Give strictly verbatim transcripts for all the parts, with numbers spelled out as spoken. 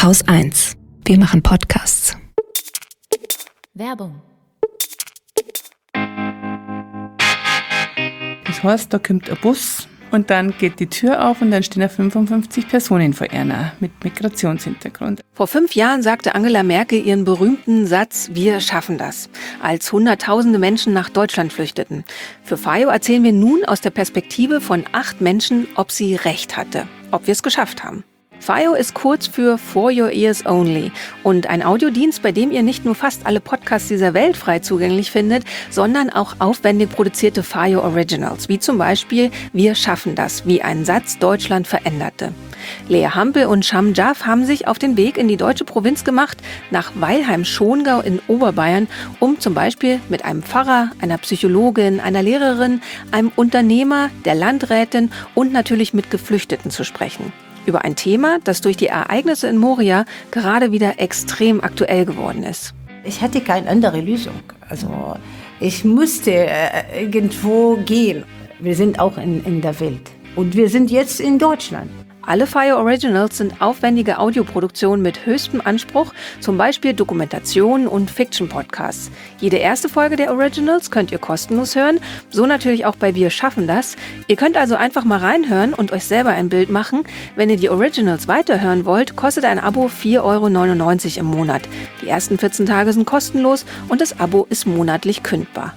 Haus eins. Wir machen Podcasts. Werbung. Das heißt, da kommt ein Bus und dann geht die Tür auf und dann stehen da fünfundfünfzig Personen vor einer mit Migrationshintergrund. Vor fünf Jahren sagte Angela Merkel ihren berühmten Satz, wir schaffen das, als Hunderttausende Menschen nach Deutschland flüchteten. Für FAIO erzählen wir nun aus der Perspektive von acht Menschen, ob sie recht hatte, ob wir es geschafft haben. FAIO ist kurz für For Your Ears Only und ein Audiodienst, bei dem ihr nicht nur fast alle Podcasts dieser Welt frei zugänglich findet, sondern auch aufwendig produzierte FAIO Originals, wie zum Beispiel Wir schaffen das, wie ein Satz Deutschland veränderte. Lea Hampel und Sham Jaff haben sich auf den Weg in die deutsche Provinz gemacht, nach Weilheim-Schongau in Oberbayern, um zum Beispiel mit einem Pfarrer, einer Psychologin, einer Lehrerin, einem Unternehmer, der Landrätin und natürlich mit Geflüchteten zu sprechen. Über ein Thema, das durch die Ereignisse in Moria gerade wieder extrem aktuell geworden ist. Ich hatte keine andere Lösung. Also ich musste äh, irgendwo gehen. Wir sind auch in, in der Welt. Und wir sind jetzt in Deutschland. Alle FAIO Originals sind aufwendige Audioproduktionen mit höchstem Anspruch, zum Beispiel Dokumentationen und Fiction-Podcasts. Jede erste Folge der Originals könnt ihr kostenlos hören, so natürlich auch bei Wir schaffen das. Ihr könnt also einfach mal reinhören und euch selber ein Bild machen. Wenn ihr die Originals weiterhören wollt, kostet ein Abo vier Euro neunundneunzig im Monat. Die ersten vierzehn Tage sind kostenlos und das Abo ist monatlich kündbar.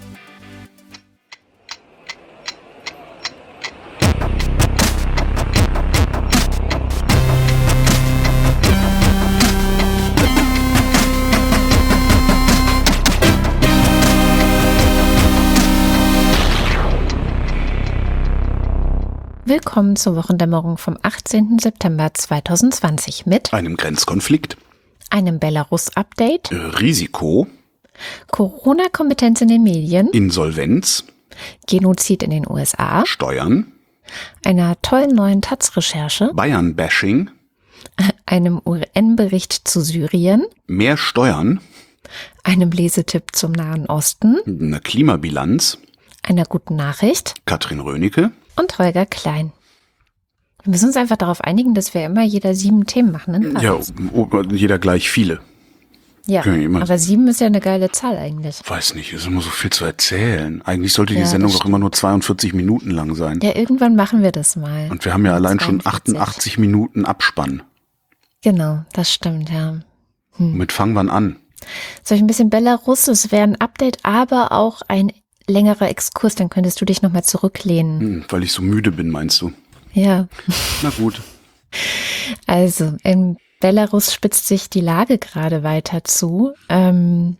Willkommen zur Wochendämmerung vom achtzehnten September zweitausendzwanzig mit einem Grenzkonflikt, einem Belarus-Update, äh, Risiko, Corona-Kompetenz in den Medien, Insolvenz, Genozid in den U S A, Steuern, einer tollen neuen Taz-Recherche, Bayern-Bashing, einem U N-Bericht zu Syrien, mehr Steuern, einem Lesetipp zum Nahen Osten, eine Klimabilanz, einer guten Nachricht, Katrin Rönecke und Holger Klein. Wir müssen uns einfach darauf einigen, dass wir immer jeder sieben Themen machen. Ne? Ja, jeder gleich viele. Ja, aber sieben ist ja eine geile Zahl eigentlich. Weiß nicht, ist immer so viel zu erzählen. Eigentlich sollte die ja, Sendung doch immer nur zweiundvierzig Minuten lang sein. Ja, irgendwann machen wir das mal. Und wir haben ja allein zweiundvierzig. schon achtundachtzig Minuten Abspann. Genau, das stimmt, ja. Hm. Womit fangen wir an? Soll ich ein bisschen Belarus? Es wäre ein Update, aber auch ein längerer Exkurs, dann könntest du dich nochmal zurücklehnen. Hm, weil ich so müde bin, meinst du? Ja. Na gut. Also, in Belarus spitzt sich die Lage gerade weiter zu. Ähm,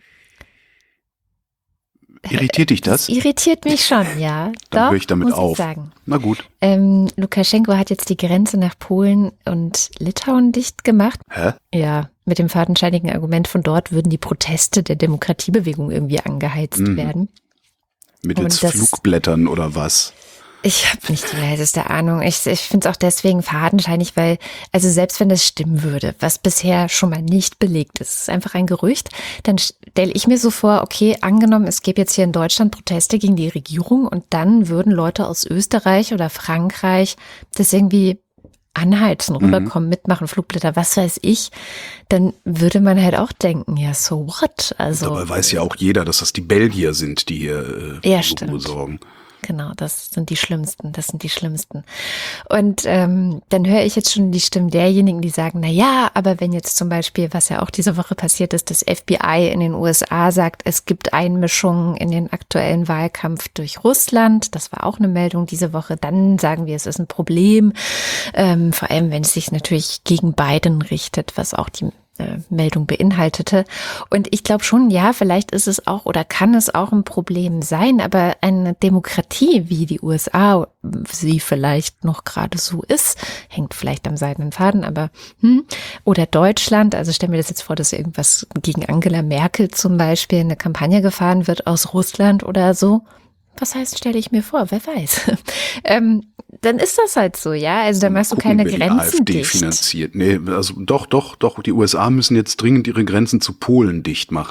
Irritiert dich das? das irritiert mich schon, ja. Dann Doch, höre ich damit muss auf. Ich sagen. Na gut. Ähm, Lukaschenko hat jetzt die Grenze nach Polen und Litauen dicht gemacht. Hä? Ja, mit dem fadenscheinigen Argument, von dort würden die Proteste der Demokratiebewegung irgendwie angeheizt Mhm. werden. Mittels das- Flugblättern oder was? Ich habe nicht die leiseste Ahnung. Ich, ich finde es auch deswegen fadenscheinig, weil, also selbst wenn das stimmen würde, was bisher schon mal nicht belegt ist, ist einfach ein Gerücht, dann stelle ich mir so vor, okay, angenommen, es gäbe jetzt hier in Deutschland Proteste gegen die Regierung und dann würden Leute aus Österreich oder Frankreich das irgendwie anheizen, rüberkommen, mitmachen, Flugblätter, was weiß ich, dann würde man halt auch denken, ja, so what? Also, Dabei weiß ja auch jeder, dass das die Belgier sind, die hier äh, Ja, für stimmt. Ruhe sorgen. Genau, das sind die Schlimmsten, das sind die Schlimmsten. Und ähm, dann höre ich jetzt schon die Stimmen derjenigen, die sagen, na ja, aber wenn jetzt zum Beispiel, was ja auch diese Woche passiert ist, das F B I in den U S A sagt, es gibt Einmischungen in den aktuellen Wahlkampf durch Russland, das war auch eine Meldung diese Woche, dann sagen wir, es ist ein Problem, ähm, vor allem wenn es sich natürlich gegen Biden richtet, was auch die Äh, Meldung beinhaltete. Und ich glaube schon, ja, vielleicht ist es auch oder kann es auch ein Problem sein, aber eine Demokratie, wie die U S A sie vielleicht noch gerade so ist, hängt vielleicht am seidenen Faden, aber hm, oder Deutschland, also stell mir das jetzt vor, dass irgendwas gegen Angela Merkel zum Beispiel eine Kampagne gefahren wird aus Russland oder so. Was heißt, stelle ich mir vor, wer weiß. ähm, dann ist das halt so, ja. Also da machst du Gucken, keine wer die Grenzen AfD dicht. finanziert. Nee, also doch, doch, doch. Die U S A müssen jetzt dringend ihre Grenzen zu Polen dicht machen.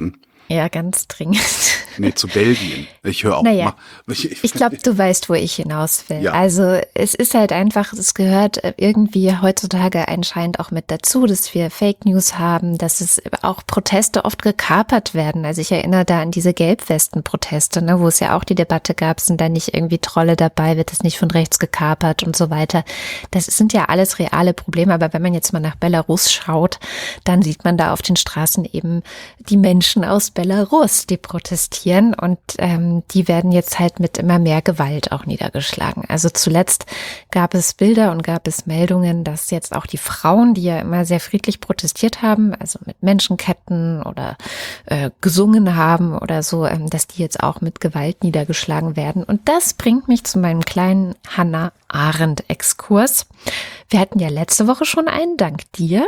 Ja, ganz dringend. Nee, zu Belgien. Ich höre auch Naja, mal. Ich, ich, Ich glaube, du weißt, wo ich hinaus will. Ja. Also es ist halt einfach, es gehört irgendwie heutzutage anscheinend auch mit dazu, dass wir Fake News haben, dass es auch Proteste oft gekapert werden. Also ich erinnere da an diese Gelbwesten-Proteste, ne, wo es ja auch die Debatte gab, sind da nicht irgendwie Trolle dabei, wird das nicht von rechts gekapert und so weiter. Das sind ja alles reale Probleme, aber wenn man jetzt mal nach Belarus schaut, dann sieht man da auf den Straßen eben die Menschen aus Belarus, die protestieren und ähm, die werden jetzt halt mit immer mehr Gewalt auch niedergeschlagen. Also zuletzt gab es Bilder und gab es Meldungen, dass jetzt auch die Frauen, die ja immer sehr friedlich protestiert haben, also mit Menschenketten oder äh, gesungen haben oder so, ähm, dass die jetzt auch mit Gewalt niedergeschlagen werden. Und das bringt mich zu meinem kleinen Hannah Arendt-Exkurs. Wir hatten ja letzte Woche schon einen, dank dir.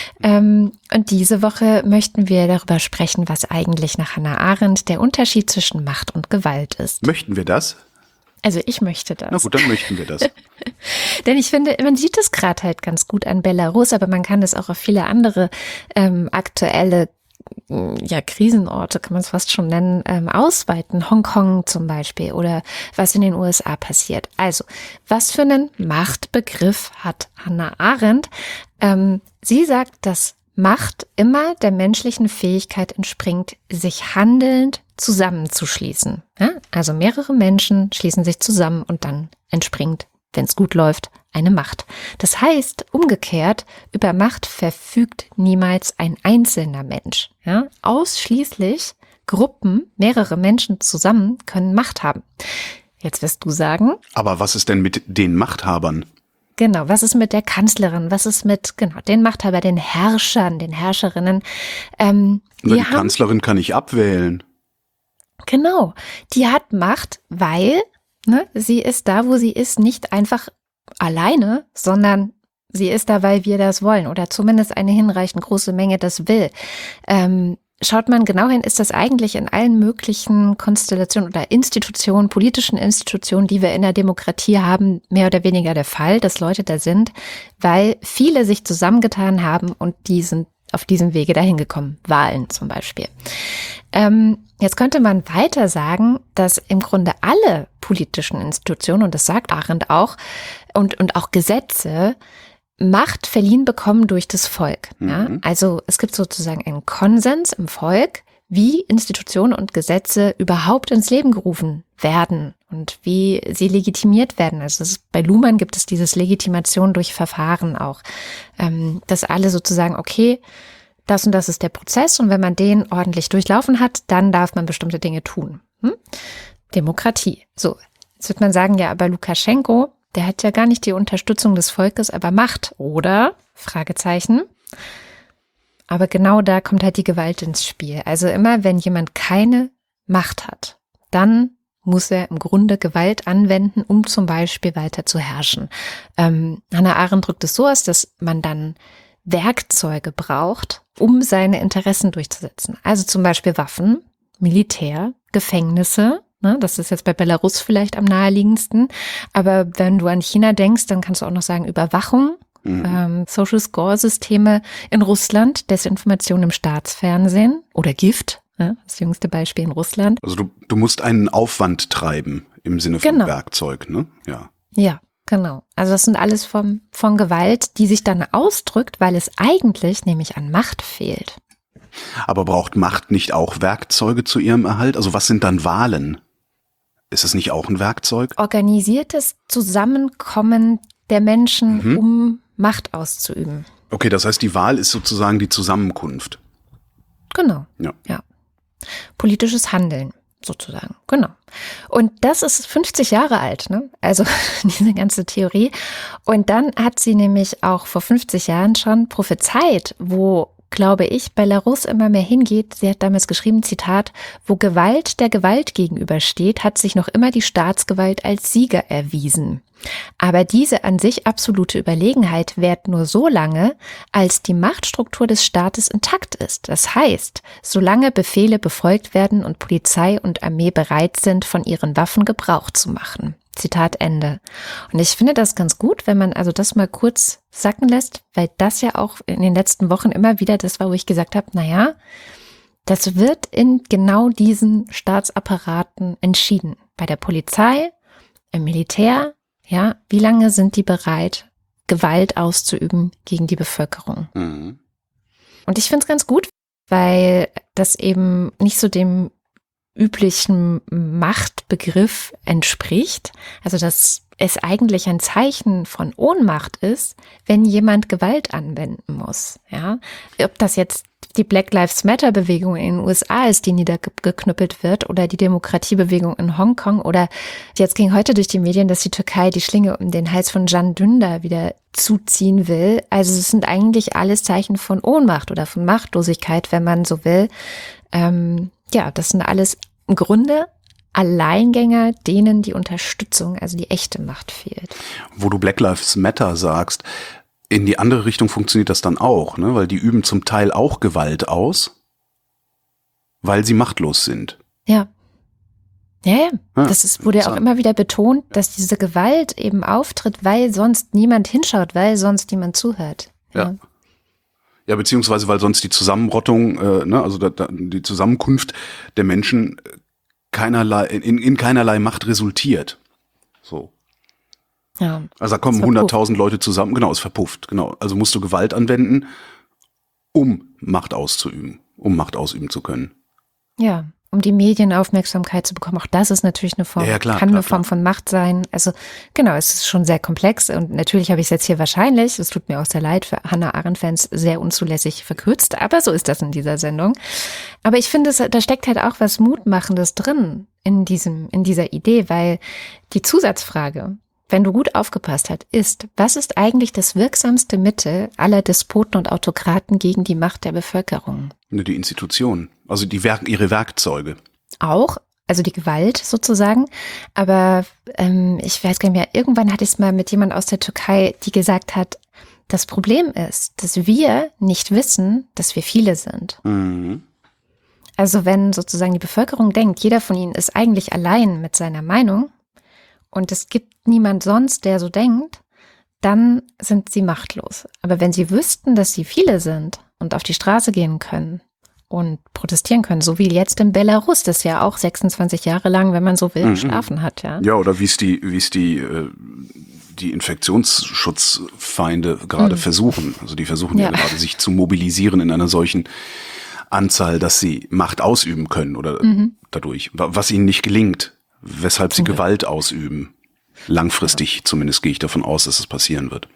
Ähm, und diese Woche möchten wir darüber sprechen, was eigentlich nach Hannah Arendt der Unterschied zwischen Macht und Gewalt ist. möchten wir das? Also ich möchte das. Na gut, dann möchten wir das. Denn ich finde, man sieht es gerade halt ganz gut an Belarus, aber man kann das auch auf viele andere ähm, aktuelle ja, Krisenorte, kann man es fast schon nennen, ähm, ausweiten. Hongkong zum Beispiel oder was in den U S A passiert. Also, was für einen Machtbegriff hat Hannah Arendt? Ähm, sie sagt, dass Macht immer der menschlichen Fähigkeit entspringt, sich handelnd zusammenzuschließen. Ja? Also mehrere Menschen schließen sich zusammen und dann entspringt, wenn es gut läuft, eine Macht. Das heißt, umgekehrt, über Macht verfügt niemals ein einzelner Mensch. Ja? Ausschließlich Gruppen, mehrere Menschen zusammen können Macht haben. Jetzt wirst du sagen. Aber was ist denn mit den Machthabern? Genau, was ist mit der Kanzlerin? Was ist mit genau den Machthabern, den Herrschern, den Herrscherinnen? Ähm, Nur die haben, Kanzlerin kann ich abwählen. Genau, die hat Macht, weil ne, sie ist da, wo sie ist, nicht einfach alleine, sondern sie ist da, weil wir das wollen oder zumindest eine hinreichend große Menge das will. Ähm, Schaut man genau hin, ist das eigentlich in allen möglichen Konstellationen oder Institutionen, politischen Institutionen, die wir in der Demokratie haben, mehr oder weniger der Fall, dass Leute da sind, weil viele sich zusammengetan haben und die sind auf diesem Wege dahin gekommen. Wahlen zum Beispiel. Ähm, jetzt könnte man weiter sagen, dass im Grunde alle politischen Institutionen, und das sagt Arendt auch, und, und auch Gesetze, Macht verliehen bekommen durch das Volk. Ja? Mhm. Also es gibt sozusagen einen Konsens im Volk, wie Institutionen und Gesetze überhaupt ins Leben gerufen werden und wie sie legitimiert werden. Also das ist, bei Luhmann gibt es dieses Legitimation durch Verfahren auch, ähm, dass alle sozusagen, okay, das und das ist der Prozess und wenn man den ordentlich durchlaufen hat, dann darf man bestimmte Dinge tun. Hm? Demokratie. So, jetzt wird man sagen, ja, aber Lukaschenko, der hat ja gar nicht die Unterstützung des Volkes, aber Macht, oder? Fragezeichen. Aber genau da kommt halt die Gewalt ins Spiel. Also immer, wenn jemand keine Macht hat, dann muss er im Grunde Gewalt anwenden, um zum Beispiel weiter zu herrschen. Ähm, Hannah Arendt drückt es so aus, dass man dann Werkzeuge braucht, um seine Interessen durchzusetzen. Also zum Beispiel Waffen, Militär, Gefängnisse. Das ist jetzt bei Belarus vielleicht am naheliegendsten. Aber wenn du an China denkst, dann kannst du auch noch sagen Überwachung, mhm. ähm, Social Score-Systeme in Russland, Desinformation im Staatsfernsehen oder Gift, ja, das jüngste Beispiel in Russland. Also du, du musst einen Aufwand treiben im Sinne von genau. Werkzeug, ne? Ja. Ja, genau. Also das sind alles vom, von Gewalt, die sich dann ausdrückt, weil es eigentlich nämlich an Macht fehlt. Aber braucht Macht nicht auch Werkzeuge zu ihrem Erhalt? Also was sind dann Wahlen? Ist es nicht auch ein Werkzeug? Organisiertes Zusammenkommen der Menschen, mhm. um Macht auszuüben. Okay, das heißt, die Wahl ist sozusagen die Zusammenkunft. Genau, ja. ja. Politisches Handeln sozusagen, genau. Und das ist fünfzig Jahre alt, ne? Also diese ganze Theorie. Und dann hat sie nämlich auch vor fünfzig Jahren schon prophezeit, wo glaube ich, Belarus immer mehr hingeht. Sie hat damals geschrieben, Zitat, wo Gewalt der Gewalt gegenübersteht, hat sich noch immer die Staatsgewalt als Sieger erwiesen. Aber diese an sich absolute Überlegenheit währt nur so lange, als die Machtstruktur des Staates intakt ist. Das heißt, solange Befehle befolgt werden und Polizei und Armee bereit sind, von ihren Waffen Gebrauch zu machen. Zitat Ende. Und ich finde das ganz gut, wenn man also das mal kurz sacken lässt, weil das ja auch in den letzten Wochen immer wieder das war, wo ich gesagt habe, naja, Das wird in genau diesen Staatsapparaten entschieden. Bei der Polizei, im Militär, ja, wie lange sind die bereit, Gewalt auszuüben gegen die Bevölkerung? Mhm. Und ich finde es ganz gut, weil das eben nicht so dem üblichen Machtbegriff entspricht. Also dass es eigentlich ein Zeichen von Ohnmacht ist, wenn jemand Gewalt anwenden muss. Ja, ob das jetzt die Black Lives Matter Bewegung in den U S A ist, die niedergeknüppelt wird, oder die Demokratiebewegung in Hongkong, oder jetzt ging heute durch die Medien, dass die Türkei die Schlinge um den Hals von Can Dündar wieder zuziehen will. Also es sind eigentlich alles Zeichen von Ohnmacht oder von Machtlosigkeit, wenn man so will. Ähm, ja, das sind alles im Grunde Alleingänger, denen die Unterstützung, also die echte Macht fehlt. Wo du Black Lives Matter sagst, in die andere Richtung funktioniert das dann auch, ne? Weil die üben zum Teil auch Gewalt aus, weil sie machtlos sind. Ja. Ja, ja. Ja, Das ist, wurde ja auch immer wieder betont, dass diese Gewalt eben auftritt, weil sonst niemand hinschaut, weil sonst niemand zuhört. Ja. Ja. Ja, beziehungsweise weil sonst die Zusammenrottung, äh, ne, also da, da, die Zusammenkunft der Menschen keinerlei, in, in keinerlei Macht resultiert. So. Ja. Also da kommen hunderttausend Leute zusammen, genau, es verpufft, genau. Also musst du Gewalt anwenden, um Macht auszuüben, um Macht ausüben zu können. Ja, um die Medienaufmerksamkeit zu bekommen. Auch das ist natürlich eine Form, Ja, ja, klar, kann klar, eine Form klar. von Macht sein. Also genau, es ist schon sehr komplex und natürlich habe ich es jetzt hier wahrscheinlich, es tut mir auch sehr leid, für Hannah Arendt-Fans sehr unzulässig verkürzt, aber so ist das in dieser Sendung. Aber ich finde, es, da steckt halt auch was Mutmachendes drin in diesem, in dieser Idee, weil die Zusatzfrage, wenn du gut aufgepasst hast, ist, was ist eigentlich das wirksamste Mittel aller Despoten und Autokraten gegen die Macht der Bevölkerung? Ne, die Institutionen, also die Werk, ihre Werkzeuge. Auch, also die Gewalt sozusagen, aber ähm, ich weiß gar nicht mehr, irgendwann hatte ich es mal mit jemand aus der Türkei, die gesagt hat, das Problem ist, dass wir nicht wissen, dass wir viele sind. Mhm. Also wenn sozusagen die Bevölkerung denkt, jeder von ihnen ist eigentlich allein mit seiner Meinung und es gibt niemand sonst, der so denkt, dann sind sie machtlos. Aber wenn sie wüssten, dass sie viele sind und auf die Straße gehen können und protestieren können, so wie jetzt in Belarus, das ja auch sechsundzwanzig Jahre lang, wenn man so will, Mhm. geschlafen hat. Ja, Ja, oder wie es die, wie es die, äh, die Infektionsschutzfeinde gerade Mhm. versuchen. Also die versuchen ja. Ja. gerade sich zu mobilisieren in einer solchen Anzahl, dass sie Macht ausüben können oder Mhm. dadurch, wa- was ihnen nicht gelingt, weshalb sie Zum Glück. Gewalt ausüben. Langfristig zumindest gehe ich davon aus, dass es passieren wird.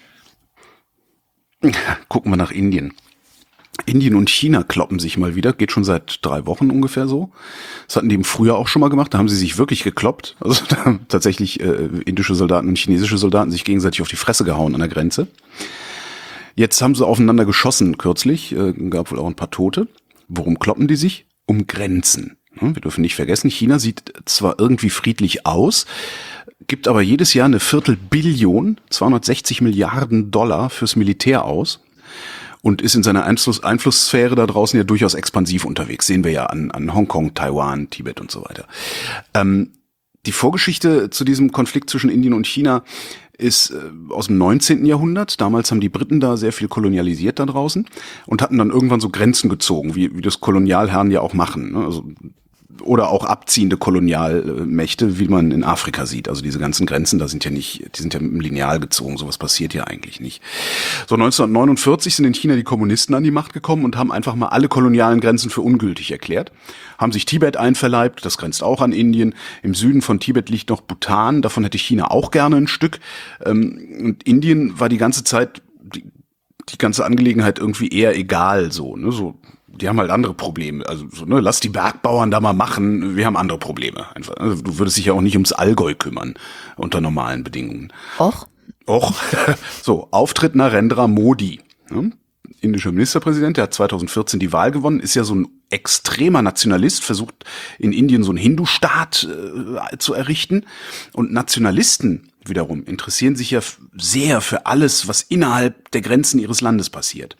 Gucken wir nach Indien. Indien und China kloppen sich mal wieder, geht schon seit drei Wochen ungefähr so. Das hatten die im Frühjahr auch schon mal gemacht, da haben sie sich wirklich gekloppt. Also da haben tatsächlich äh, indische Soldaten und chinesische Soldaten sich gegenseitig auf die Fresse gehauen an der Grenze. Jetzt haben sie aufeinander geschossen kürzlich, äh, gab wohl auch ein paar Tote. Worum kloppen die sich? Um Grenzen. Wir dürfen nicht vergessen, China sieht zwar irgendwie friedlich aus, gibt aber jedes Jahr eine Viertelbillion, zweihundertsechzig Milliarden Dollar fürs Militär aus und ist in seiner Einfluss, Einflusssphäre da draußen ja durchaus expansiv unterwegs. Sehen wir ja an, an Hongkong, Taiwan, Tibet und so weiter. Ähm, die Vorgeschichte zu diesem Konflikt zwischen Indien und China ist äh, aus dem neunzehnten Jahrhundert. Damals haben die Briten da sehr viel kolonialisiert da draußen und hatten dann irgendwann so Grenzen gezogen, wie, wie das Kolonialherren ja auch machen. Ne? Also oder auch abziehende Kolonialmächte, wie man in Afrika sieht. Also diese ganzen Grenzen, da sind ja nicht, die sind ja mit dem Lineal gezogen. Sowas passiert ja eigentlich nicht. So neunzehnhundertneunundvierzig sind in China die Kommunisten an die Macht gekommen und haben einfach mal alle kolonialen Grenzen für ungültig erklärt. Haben sich Tibet einverleibt, das grenzt auch an Indien. Im Süden von Tibet liegt noch Bhutan, davon hätte China auch gerne ein Stück. Und Indien war die ganze Zeit, die, die ganze Angelegenheit irgendwie eher egal so, ne, so. Die haben halt andere Probleme. Also so, ne, lass die Bergbauern da mal machen. Wir haben andere Probleme. Einfach. Also, du würdest dich ja auch nicht ums Allgäu kümmern unter normalen Bedingungen. Och. Och. So, Auftritt Narendra Modi, ne? Indischer Ministerpräsident, der hat zweitausendvierzehn die Wahl gewonnen, ist ja so ein extremer Nationalist, versucht in Indien so einen Hindu-Staat äh, zu errichten. Und Nationalisten wiederum interessieren sich ja sehr für alles, was innerhalb der Grenzen ihres Landes passiert.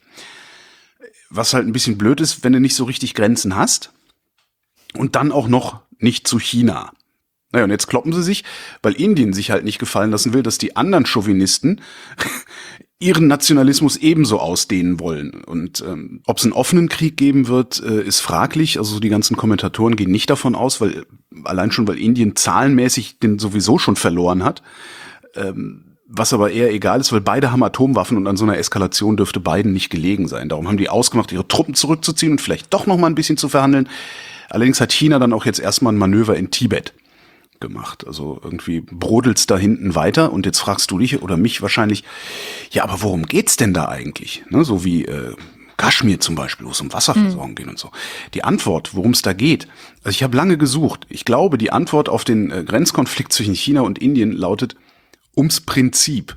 Was halt ein bisschen blöd ist, wenn du nicht so richtig Grenzen hast und dann auch noch nicht zu China. Naja, und jetzt kloppen sie sich, weil Indien sich halt nicht gefallen lassen will, dass die anderen Chauvinisten ihren Nationalismus ebenso ausdehnen wollen. Und ähm, ob es einen offenen Krieg geben wird, äh, ist fraglich. Also die ganzen Kommentatoren gehen nicht davon aus, weil allein schon, weil Indien zahlenmäßig den sowieso schon verloren hat. Ähm, was aber eher egal ist, weil beide haben Atomwaffen und an so einer Eskalation dürfte beiden nicht gelegen sein. Darum haben die ausgemacht, ihre Truppen zurückzuziehen und vielleicht doch noch mal ein bisschen zu verhandeln. Allerdings hat China dann auch jetzt erstmal ein Manöver in Tibet gemacht. Also irgendwie brodelt's da hinten weiter und jetzt fragst du dich oder mich wahrscheinlich, ja, aber worum geht's denn da eigentlich? Ne, so wie äh, Kaschmir zum Beispiel, wo es um Wasserversorgung mhm. geht und so. Die Antwort, worum es da geht, also ich habe lange gesucht. Ich glaube, die Antwort auf den äh, Grenzkonflikt zwischen China und Indien lautet ums Prinzip.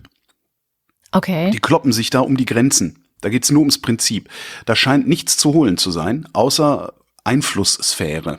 Okay. Die kloppen sich da um die Grenzen. Da geht's nur ums Prinzip. Da scheint nichts zu holen zu sein, außer Einflusssphäre.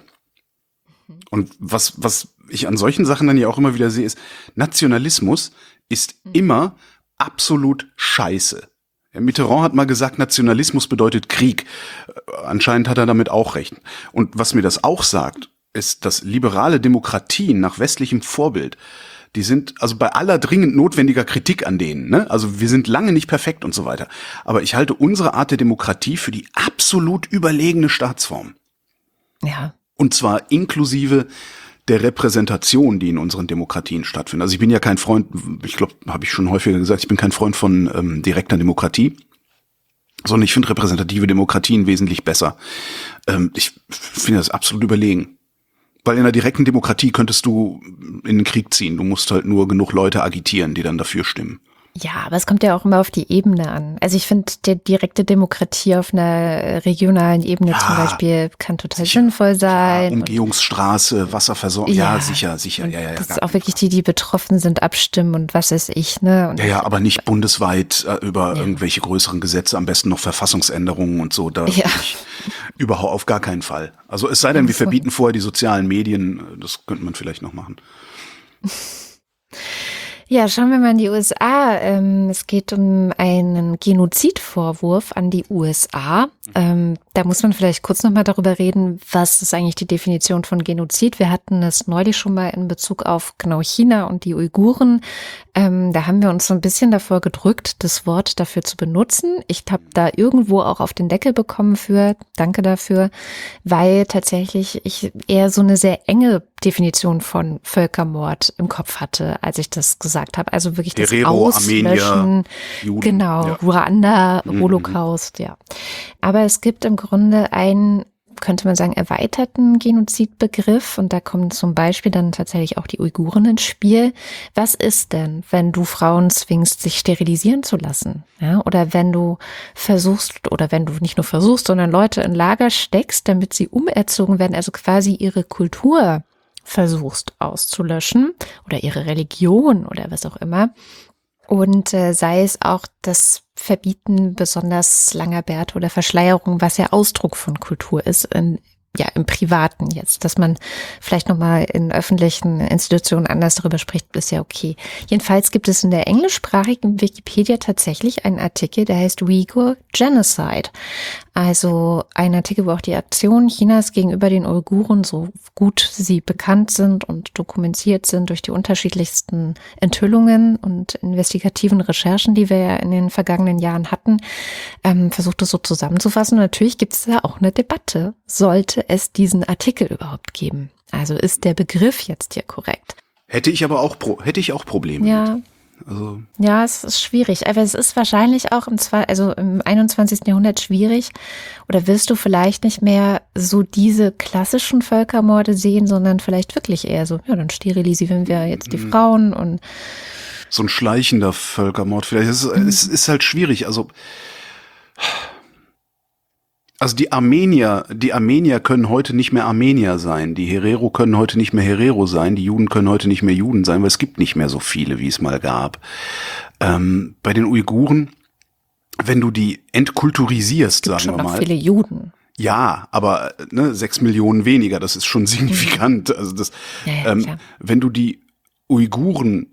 Und was, was ich an solchen Sachen dann ja auch immer wieder sehe, ist, Nationalismus ist immer absolut scheiße. Ja, Mitterrand hat mal gesagt, Nationalismus bedeutet Krieg. Anscheinend hat er damit auch recht. Und was mir das auch sagt, ist, dass liberale Demokratien nach westlichem Vorbild, die sind also bei aller dringend notwendiger Kritik an denen, ne? Also wir sind lange nicht perfekt und so weiter. Aber ich halte unsere Art der Demokratie für die absolut überlegene Staatsform. Ja. Und zwar inklusive der Repräsentation, die in unseren Demokratien stattfindet. Also ich bin ja kein Freund, ich glaube, habe ich schon häufiger gesagt, ich bin kein Freund von ähm, direkter Demokratie, sondern ich finde repräsentative Demokratien wesentlich besser. Ähm, ich finde das absolut überlegen. Weil in einer direkten Demokratie könntest du in den Krieg ziehen. Du musst halt nur genug Leute agitieren, die dann dafür stimmen. Ja, aber es kommt ja auch immer auf die Ebene an. Also ich finde, die direkte Demokratie auf einer regionalen Ebene ja, zum Beispiel kann total sicher, sinnvoll sein. Ja, Umgehungsstraße, Wasserversorgung, ja, ja, sicher, sicher. Ja, ja, ja, das ist auch wirklich die, die betroffen sind, abstimmen und was weiß ich. Ne? Und ja, ja, aber nicht bundesweit äh, über ja. irgendwelche größeren Gesetze, am besten noch Verfassungsänderungen und so. Da ja. ich, überhaupt auf gar keinen Fall. Also es sei denn, wir so. verbieten vorher die sozialen Medien, das könnte man vielleicht noch machen. Ja, schauen wir mal in die U S A. Ähm, es geht um einen Genozidvorwurf an die U S A. Ähm, da muss man vielleicht kurz nochmal darüber reden, was ist eigentlich die Definition von Genozid. Wir hatten das neulich schon mal in Bezug auf genau China und die Uiguren. Ähm, da haben wir uns so ein bisschen davor gedrückt, das Wort dafür zu benutzen. Ich habe da irgendwo auch auf den Deckel bekommen für, danke dafür, weil tatsächlich ich eher so eine sehr enge Definition von Völkermord im Kopf hatte, als ich das gesagt habe. Also wirklich das Herero, Auslöschen, Armenier, Juden, genau, ja. Ruanda, Mhm. Holocaust, ja. Aber es gibt im Grunde einen, könnte man sagen, erweiterten Genozidbegriff und da kommen zum Beispiel dann tatsächlich auch die Uiguren ins Spiel. Was ist denn, wenn du Frauen zwingst, sich sterilisieren zu lassen? Ja, oder wenn du versuchst, oder wenn du nicht nur versuchst, sondern Leute in Lager steckst, damit sie umerzogen werden, also quasi ihre Kultur versuchst auszulöschen oder ihre Religion oder was auch immer. Und äh, sei es auch das Verbieten besonders langer Bärte oder Verschleierung, was ja Ausdruck von Kultur ist, in, ja im Privaten jetzt. Dass man vielleicht nochmal in öffentlichen Institutionen anders darüber spricht, ist ja okay. Jedenfalls gibt es in der englischsprachigen Wikipedia tatsächlich einen Artikel, der heißt Uyghur Genocide. Also ein Artikel, wo auch die Aktionen Chinas gegenüber den Uiguren, so gut sie bekannt sind und dokumentiert sind durch die unterschiedlichsten Enthüllungen und investigativen Recherchen, die wir ja in den vergangenen Jahren hatten, ähm, versucht es so zusammenzufassen. Und natürlich gibt es da auch eine Debatte. Sollte es diesen Artikel überhaupt geben? Also ist der Begriff jetzt hier korrekt? Hätte ich aber auch, Pro- hätte ich auch Probleme Ja. mit. Also Ja, es ist schwierig. Aber es ist wahrscheinlich auch im, zwei, also im einundzwanzigsten Jahrhundert schwierig. Oder wirst du vielleicht nicht mehr so diese klassischen Völkermorde sehen, sondern vielleicht wirklich eher so, ja, dann sterilisieren wir jetzt die Frauen und so ein schleichender Völkermord vielleicht. Es ist, Mhm. es ist halt schwierig. Also Also die Armenier, die Armenier können heute nicht mehr Armenier sein. Die Herero können heute nicht mehr Herero sein. Die Juden können heute nicht mehr Juden sein, weil es gibt nicht mehr so viele, wie es mal gab. Ähm, bei den Uiguren, wenn du die entkulturisierst, gibt sagen schon wir noch mal. viele Juden. Ja, aber ne, sechs Millionen weniger, das ist schon signifikant. Also das, Ja, ja, ähm, klar. wenn du die Uiguren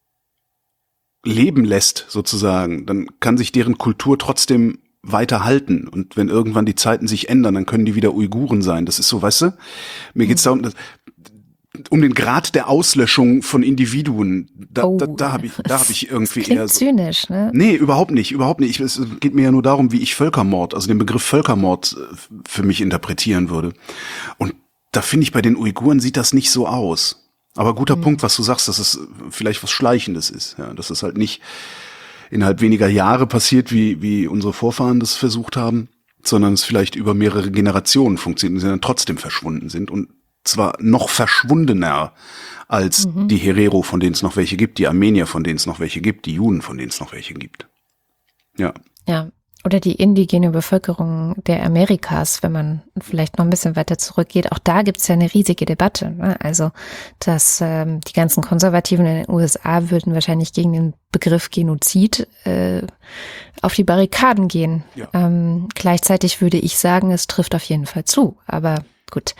leben lässt, sozusagen, dann kann sich deren Kultur trotzdem weiter halten. Und wenn irgendwann die Zeiten sich ändern, dann können die wieder Uiguren sein. Das ist so, weißt du? Mir geht's darum, dass um den Grad der Auslöschung von Individuen. Da, Oh, da, da habe ich, da habe ich irgendwie Klingt eher so. zynisch, ne? Nee, überhaupt nicht, überhaupt nicht. Es geht mir ja nur darum, wie ich Völkermord, also den Begriff Völkermord äh, für mich interpretieren würde. Und da finde ich, bei den Uiguren sieht das nicht so aus. Aber guter Mhm. Punkt, was du sagst, dass es vielleicht was Schleichendes ist. Ja, dass es halt nicht innerhalb weniger Jahre passiert, wie, wie unsere Vorfahren das versucht haben, sondern es vielleicht über mehrere Generationen funktioniert und sie dann trotzdem verschwunden sind. Und zwar noch verschwundener als Mhm. die Herero, von denen es noch welche gibt, die Armenier, von denen es noch welche gibt, die Juden, von denen es noch welche gibt. Ja. Ja. Oder die indigene Bevölkerung der Amerikas, wenn man vielleicht noch ein bisschen weiter zurückgeht. Auch da gibt es ja eine riesige Debatte. Ne? Also, dass ähm, die ganzen Konservativen in den U S A würden wahrscheinlich gegen den Begriff Genozid äh, auf die Barrikaden gehen. Ja. Ähm, gleichzeitig würde ich sagen, es trifft auf jeden Fall zu. Aber gut.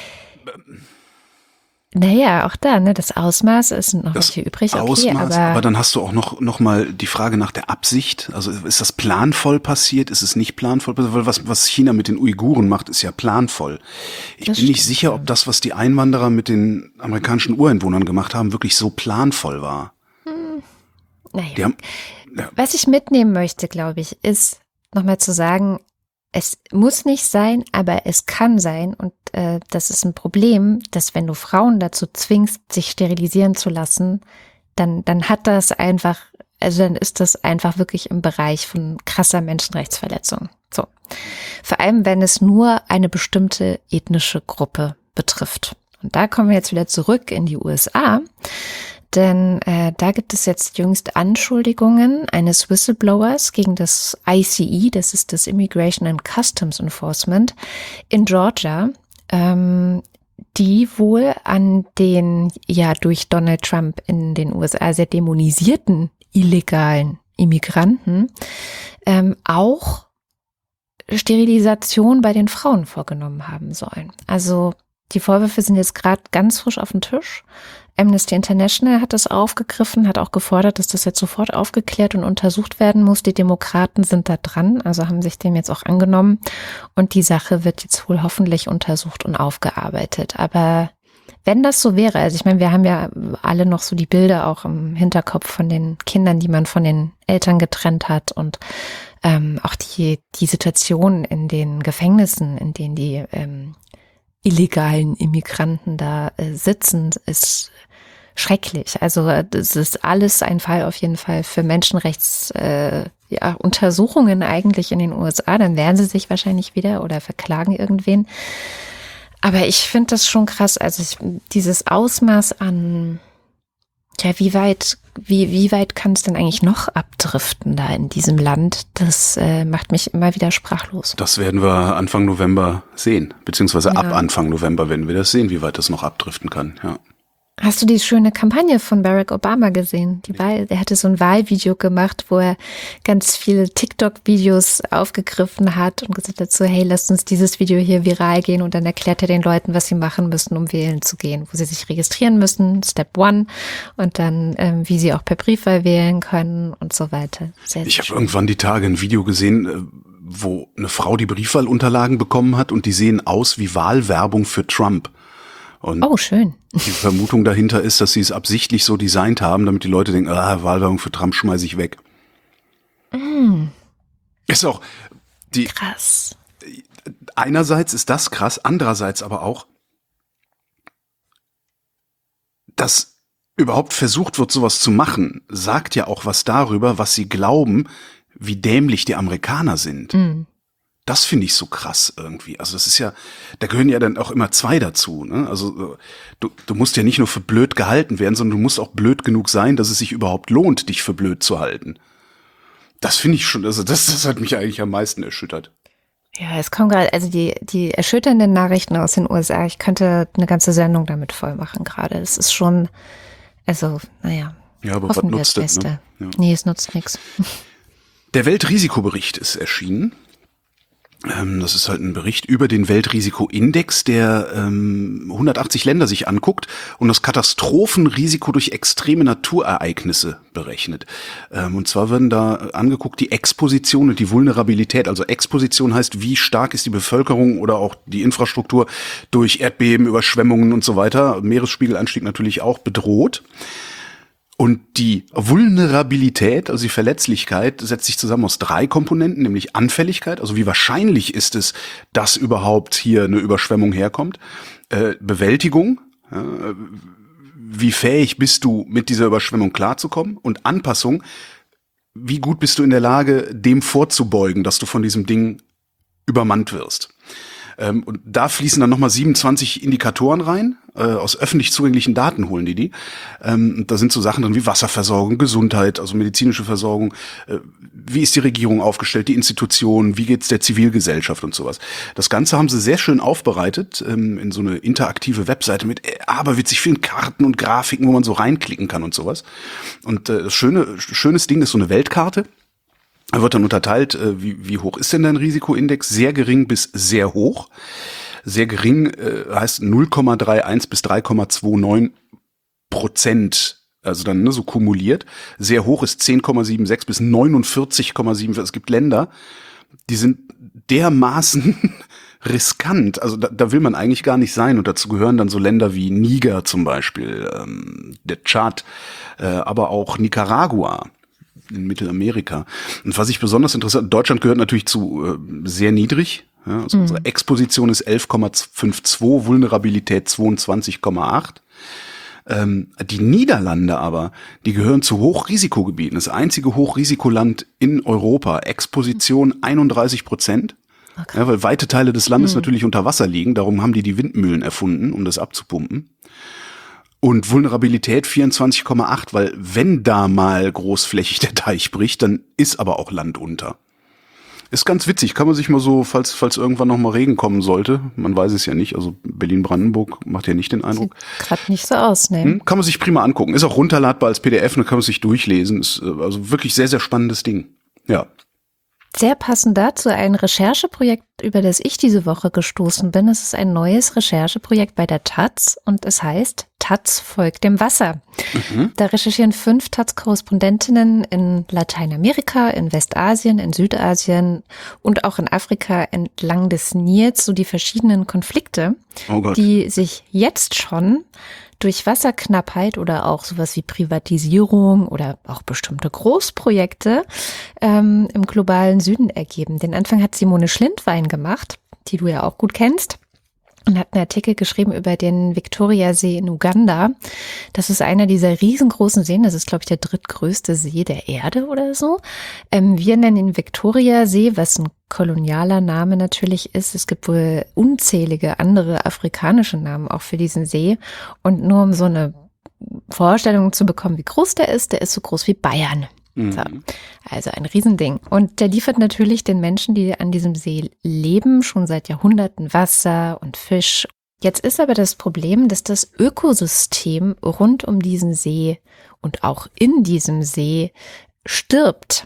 Naja, auch da, ne, das Ausmaß, es sind noch Das welche übrig, okay, Ausmaß, aber, aber dann hast du auch noch, noch mal die Frage nach der Absicht. Also ist das planvoll passiert? Ist es nicht planvoll passiert? Weil was, was China mit den Uiguren macht, ist ja planvoll. Ich Das bin nicht stimmt, sicher, ja. ob das, was die Einwanderer mit den amerikanischen Ureinwohnern gemacht haben, wirklich so planvoll war. naja. Die haben, ja, Was ich mitnehmen möchte, glaube ich, ist nochmal zu sagen, es muss nicht sein, aber es kann sein. Und äh, das ist ein Problem, dass wenn du Frauen dazu zwingst, sich sterilisieren zu lassen, dann, dann hat das einfach, also dann ist das einfach wirklich im Bereich von krasser Menschenrechtsverletzung. So. Vor allem, wenn es nur eine bestimmte ethnische Gruppe betrifft. Und da kommen wir jetzt wieder zurück in die U S A. Denn äh, da gibt es jetzt jüngst Anschuldigungen eines Whistleblowers gegen das I C E, das ist das Immigration and Customs Enforcement in Georgia, ähm, die wohl an den ja durch Donald Trump in den U S A sehr dämonisierten illegalen Immigranten ähm, auch Sterilisation bei den Frauen vorgenommen haben sollen. Also die Vorwürfe sind jetzt gerade ganz frisch auf dem Tisch. Amnesty International hat das aufgegriffen, hat auch gefordert, dass das jetzt sofort aufgeklärt und untersucht werden muss. Die Demokraten sind da dran, also haben sich dem jetzt auch angenommen. Und die Sache wird jetzt wohl hoffentlich untersucht und aufgearbeitet. Aber wenn das so wäre, also ich meine, wir haben ja alle noch so die Bilder auch im Hinterkopf von den Kindern, die man von den Eltern getrennt hat und ähm, auch die, die Situation in den Gefängnissen, in denen die ähm, illegalen Immigranten da äh, sitzen, ist schrecklich. Also das ist alles ein Fall auf jeden Fall für Menschenrechts äh, ja, Untersuchungen eigentlich in den U S A. Dann wehren sie sich wahrscheinlich wieder oder verklagen irgendwen. Aber ich finde das schon krass. Also ich, dieses Ausmaß an, ja, wie weit, wie, wie weit kann es denn eigentlich noch abdriften da in diesem Land? Das äh, macht mich immer wieder sprachlos. das werden wir Anfang November sehen, beziehungsweise ab Ja. Anfang November werden wir das sehen, wie weit das noch abdriften kann. Ja. Hast du die schöne Kampagne von Barack Obama gesehen? Die Wahl, der hatte so ein Wahlvideo gemacht, wo er ganz viele TikTok-Videos aufgegriffen hat und gesagt hat so, hey, lasst uns dieses Video hier viral gehen, und dann erklärt er den Leuten, was sie machen müssen, um wählen zu gehen, wo sie sich registrieren müssen, Step One, und dann, ähm, wie sie auch per Briefwahl wählen können und so weiter. Sehr, sehr Ich habe schön. irgendwann die Tage ein Video gesehen, äh, wo eine Frau die Briefwahlunterlagen bekommen hat und die sehen aus wie Wahlwerbung für Trump. Und Oh, schön. die Vermutung dahinter ist, dass sie es absichtlich so designt haben, damit die Leute denken, ah, Wahlwerbung für Trump schmeiße ich weg. Mm, Ist auch, die, krass. einerseits ist das krass, andererseits aber auch, dass überhaupt versucht wird, sowas zu machen, sagt ja auch was darüber, was sie glauben, wie dämlich die Amerikaner sind. Mm. Das finde ich so krass irgendwie. Also das ist ja, da gehören ja dann auch immer zwei dazu. Ne? Also du, du musst ja nicht nur für blöd gehalten werden, sondern du musst auch blöd genug sein, dass es sich überhaupt lohnt, dich für blöd zu halten. Das finde ich schon, also das, das hat mich eigentlich am meisten erschüttert. Ja, es kommen gerade, also die, die erschütternden Nachrichten aus den U S A, ich könnte eine ganze Sendung damit voll machen gerade. Es ist schon, also, naja, Ja, aber was hoffen wir nutzt das das? Beste. Ne? Ja. Nee, es nutzt nichts. Der Weltrisikobericht ist erschienen. Das ist halt ein Bericht über den Weltrisikoindex, der ähm, hundertachtzig Länder sich anguckt und das Katastrophenrisiko durch extreme Naturereignisse berechnet. Ähm, und zwar werden da angeguckt die Exposition und die Vulnerabilität. Also Exposition heißt, wie stark ist die Bevölkerung oder auch die Infrastruktur durch Erdbeben, Überschwemmungen und so weiter, Meeresspiegelanstieg natürlich auch bedroht. Und die Vulnerabilität, also die Verletzlichkeit, setzt sich zusammen aus drei Komponenten, nämlich Anfälligkeit, also wie wahrscheinlich ist es, dass überhaupt hier eine Überschwemmung herkommt, äh, Bewältigung, äh, wie fähig bist du, mit dieser Überschwemmung klarzukommen, und Anpassung, wie gut bist du in der Lage, dem vorzubeugen, dass du von diesem Ding übermannt wirst. Ähm, und da fließen dann nochmal siebenundzwanzig Indikatoren rein, äh, aus öffentlich zugänglichen Daten holen die die. Ähm, da sind so Sachen drin wie Wasserversorgung, Gesundheit, also medizinische Versorgung, äh, wie ist die Regierung aufgestellt, die Institutionen, wie geht's der Zivilgesellschaft und sowas. Das Ganze haben sie sehr schön aufbereitet, ähm, in so eine interaktive Webseite mit äh, aberwitzig vielen Karten und Grafiken, wo man so reinklicken kann und sowas. Und äh, das schöne, schönes Ding ist so eine Weltkarte. Da wird dann unterteilt, wie, wie hoch ist denn dein Risikoindex? Sehr gering bis sehr hoch. Sehr gering äh, heißt null Komma einunddreißig bis drei Komma neunundzwanzig Prozent, also dann ne, so kumuliert. Sehr hoch ist zehn Komma sechsundsiebzig bis neunundvierzig Komma siebenundvierzig. Es gibt Länder, die sind dermaßen riskant. Also da, da will man eigentlich gar nicht sein. Und dazu gehören dann so Länder wie Niger zum Beispiel, ähm, der Tschad, äh, aber auch Nicaragua in Mittelamerika. Und was ich besonders interessant, Deutschland gehört natürlich zu äh, sehr niedrig. Ja, also mhm. Unsere Exposition ist elf Komma zweiundfünfzig, Vulnerabilität zweiundzwanzig Komma acht. Ähm, die Niederlande aber, die gehören zu Hochrisikogebieten. Das einzige Hochrisikoland in Europa. Exposition einunddreißig Prozent. Okay. Ja, weil weite Teile des Landes mhm. natürlich unter Wasser liegen. Darum haben die die Windmühlen erfunden, um das abzupumpen. Und Vulnerabilität vierundzwanzig Komma acht, weil wenn da mal großflächig der Teich bricht, dann ist aber auch Land unter. Ist ganz witzig, kann man sich mal so, falls falls irgendwann noch mal Regen kommen sollte, man weiß es ja nicht, also Berlin-Brandenburg macht ja nicht den Eindruck. Sieht gerade nicht so aus, ne? Hm, kann man sich prima angucken, ist auch runterladbar als P D F, dann kann man sich durchlesen, ist also wirklich sehr, sehr spannendes Ding, ja. Sehr passend dazu ein Rechercheprojekt, über das ich diese Woche gestoßen bin. Es ist ein neues Rechercheprojekt bei der Taz und es heißt Taz folgt dem Wasser. Mhm. Da recherchieren fünf Taz-Korrespondentinnen in Lateinamerika, in Westasien, in Südasien und auch in Afrika entlang des Nils so die verschiedenen Konflikte, oh Gott, die sich jetzt schon durch Wasserknappheit oder auch sowas wie Privatisierung oder auch bestimmte Großprojekte ähm, im globalen Süden ergeben. Den Anfang hat Simone Schlindwein gemacht, die du ja auch gut kennst, und hat einen Artikel geschrieben über den Victoria-See in Uganda. Das ist einer dieser riesengroßen Seen. Das ist, glaube ich, der drittgrößte See der Erde oder so. Ähm, wir nennen ihn Victoria-See, was ein kolonialer Name natürlich ist. Es gibt wohl unzählige andere afrikanische Namen auch für diesen See. Und nur um so eine Vorstellung zu bekommen, wie groß der ist, der ist so groß wie Bayern. Mhm. So. Also ein Riesending. Und der liefert natürlich den Menschen, die an diesem See leben, schon seit Jahrhunderten Wasser und Fisch. Jetzt ist aber das Problem, dass das Ökosystem rund um diesen See und auch in diesem See stirbt.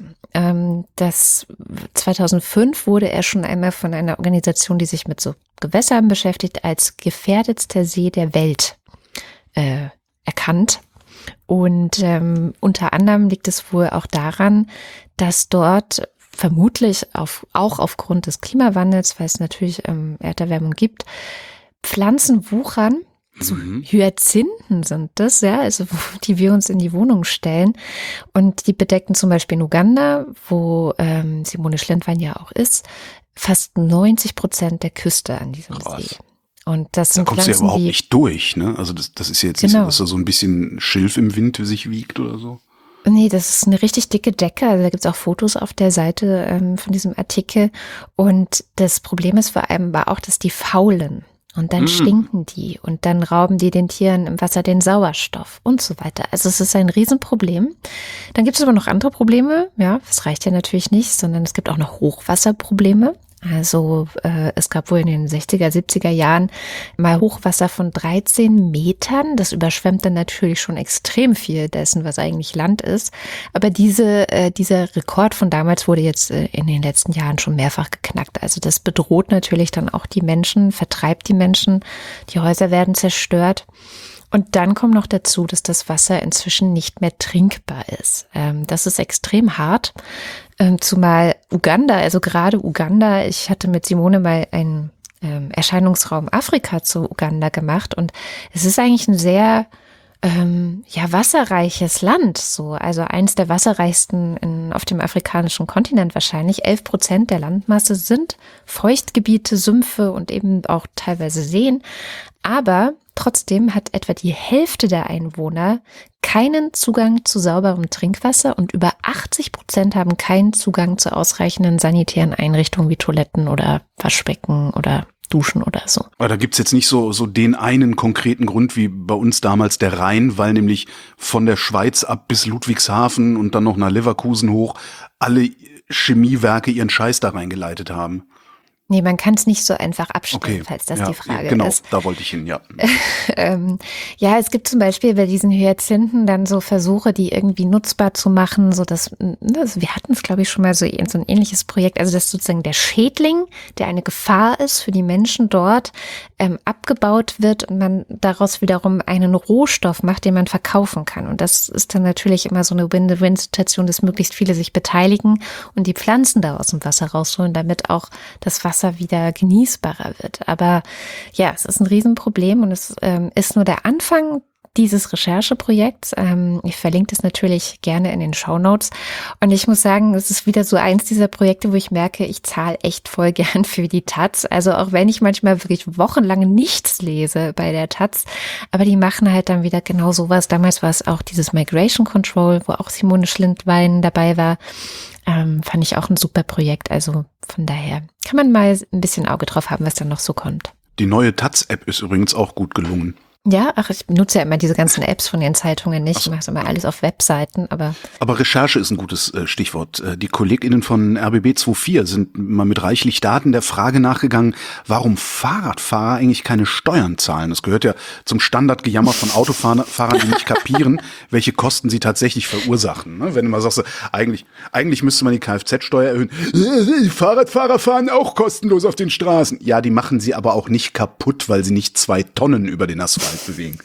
Das zweitausendfünf wurde er schon einmal von einer Organisation, die sich mit so Gewässern beschäftigt, als gefährdetster See der Welt äh, erkannt. Und ähm, unter anderem liegt es wohl auch daran, dass dort vermutlich auf, auch aufgrund des Klimawandels, weil es natürlich ähm, Erderwärmung gibt, Pflanzen wuchern. So Hyazinthen sind das, ja, also die wir uns in die Wohnung stellen. Und die bedecken zum Beispiel in Uganda, wo ähm, Simone Schlindwein ja auch ist, fast neunzig Prozent der Küste an diesem Krass. See. Und das sind da kommst Pflanzen, du ja überhaupt die, nicht durch, ne? Also das, das ist jetzt genau. nicht so, dass da so ein bisschen Schilf im Wind sich wiegt oder so. Nee, das ist eine richtig dicke Decke. Also da gibt's auch Fotos auf der Seite ähm, von diesem Artikel. Und das Problem ist vor allem war auch, dass die faulen. Und dann mm. stinken die und dann rauben die den Tieren im Wasser den Sauerstoff und so weiter. Also es ist ein Riesenproblem. Dann gibt es aber noch andere Probleme. Ja, das reicht ja natürlich nicht, sondern es gibt auch noch Hochwasserprobleme. Also äh, es gab wohl in den sechziger, siebziger Jahren mal Hochwasser von dreizehn Metern. Das überschwemmt dann natürlich schon extrem viel dessen, was eigentlich Land ist. Aber diese äh, dieser Rekord von damals wurde jetzt äh, in den letzten Jahren schon mehrfach geknackt. Also das bedroht natürlich dann auch die Menschen, vertreibt die Menschen, die Häuser werden zerstört. Und dann kommt noch dazu, dass das Wasser inzwischen nicht mehr trinkbar ist. Ähm, das ist extrem hart, ähm, zumal Uganda, also gerade Uganda, ich hatte mit Simone mal einen ähm, Erscheinungsraum Afrika zu Uganda gemacht und es ist eigentlich ein sehr ähm, ja wasserreiches Land, so also eins der wasserreichsten in, auf dem afrikanischen Kontinent wahrscheinlich. Elf Prozent der Landmasse sind Feuchtgebiete, Sümpfe und eben auch teilweise Seen, aber trotzdem hat etwa die Hälfte der Einwohner keinen Zugang zu sauberem Trinkwasser und über achtzig Prozent haben keinen Zugang zu ausreichenden sanitären Einrichtungen wie Toiletten oder Waschbecken oder Duschen oder so. Aber da gibt's jetzt nicht so so den einen konkreten Grund wie bei uns damals der Rhein, weil nämlich von der Schweiz ab bis Ludwigshafen und dann noch nach Leverkusen hoch alle Chemiewerke ihren Scheiß da reingeleitet haben. Nee, man kann es nicht so einfach abstellen, Okay, falls das ja, die Frage ja, genau, ist. da wollte ich hin, ja. ähm, ja, es gibt zum Beispiel bei diesen Hyazinthen dann so Versuche, die irgendwie nutzbar zu machen, so dass, das, wir hatten es glaube ich schon mal so, so ein ähnliches Projekt, also dass sozusagen der Schädling, der eine Gefahr ist für die Menschen dort, ähm, abgebaut wird und man daraus wiederum einen Rohstoff macht, den man verkaufen kann. Und das ist dann natürlich immer so eine Win-Win-Situation, dass möglichst viele sich beteiligen und die Pflanzen da aus dem Wasser rausholen, damit auch das Wasser wieder genießbarer wird. Aber ja, es ist ein Riesenproblem und es ähm, ist nur der Anfang dieses Rechercheprojekts. Ähm, ich verlinke das natürlich gerne in den Shownotes. Und ich muss sagen, es ist wieder so eins dieser Projekte, wo ich merke, ich zahle echt voll gern für die Taz. Also auch wenn ich manchmal wirklich wochenlang nichts lese bei der Taz, aber die machen halt dann wieder genau sowas. Damals war es auch dieses Migration Control, wo auch Simone Schlindwein dabei war. Ähm, fand ich auch ein super Projekt. Also von daher kann man mal ein bisschen Auge drauf haben, was dann noch so kommt. Die neue Taz-App ist übrigens auch gut gelungen. Ja, ach, ich nutze ja immer diese ganzen Apps von den Zeitungen nicht. Ich mache es immer alles auf Webseiten, aber. Aber Recherche ist ein gutes äh, Stichwort. Äh, die KollegInnen von R B B vierundzwanzig sind mal mit reichlich Daten der Frage nachgegangen, warum Fahrradfahrer eigentlich keine Steuern zahlen. Das gehört ja zum Standardgejammer von Autofahrern, die nicht kapieren, welche Kosten sie tatsächlich verursachen. Ne? Wenn du mal sagst, eigentlich, eigentlich müsste man die Kfz-Steuer erhöhen. Die Fahrradfahrer fahren auch kostenlos auf den Straßen. Ja, die machen sie aber auch nicht kaputt, weil sie nicht zwei Tonnen über den Asphalt bewegen.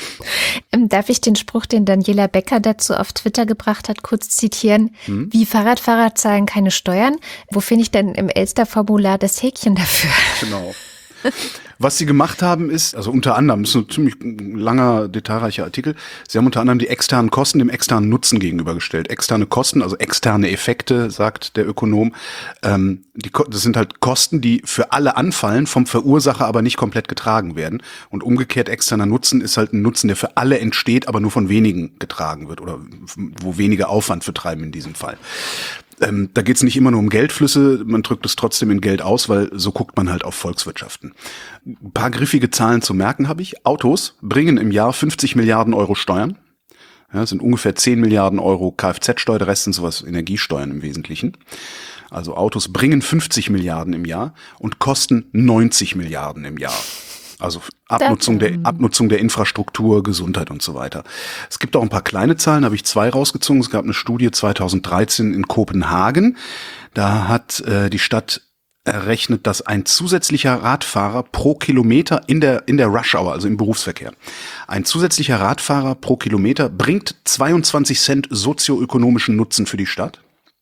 Ähm, darf ich den Spruch, den Daniela Becker dazu auf Twitter gebracht hat, kurz zitieren? Hm? Wie Fahrradfahrer zahlen keine Steuern? Wo finde ich denn im Elster-Formular das Häkchen dafür? Genau. Was sie gemacht haben ist, also unter anderem, das ist ein ziemlich langer, detailreicher Artikel, sie haben unter anderem die externen Kosten dem externen Nutzen gegenübergestellt. Externe Kosten, also externe Effekte, sagt der Ökonom, ähm, die, das sind halt Kosten, die für alle anfallen, vom Verursacher aber nicht komplett getragen werden. Und umgekehrt externer Nutzen ist halt ein Nutzen, der für alle entsteht, aber nur von wenigen getragen wird oder wo wenige Aufwand für treiben in diesem Fall. Ähm, da geht's nicht immer nur um Geldflüsse, man drückt es trotzdem in Geld aus, weil so guckt man halt auf Volkswirtschaften. Ein paar griffige Zahlen zu merken habe ich. Autos bringen im Jahr fünfzig Milliarden Euro Steuern. Ja, das sind ungefähr zehn Milliarden Euro Kfz-Steuer, der Rest sind sowas Energiesteuern im Wesentlichen. Also Autos bringen fünfzig Milliarden im Jahr und kosten neunzig Milliarden im Jahr. Also Abnutzung der, Abnutzung der Infrastruktur, Gesundheit und so weiter. Es gibt auch ein paar kleine Zahlen, habe ich zwei rausgezogen. Es gab eine Studie zweitausenddreizehn in Kopenhagen. Da hat äh, die Stadt errechnet, dass ein zusätzlicher Radfahrer pro Kilometer in der in der Rush Hour, also im Berufsverkehr, ein zusätzlicher Radfahrer pro Kilometer bringt zweiundzwanzig Cent sozioökonomischen Nutzen für die Stadt.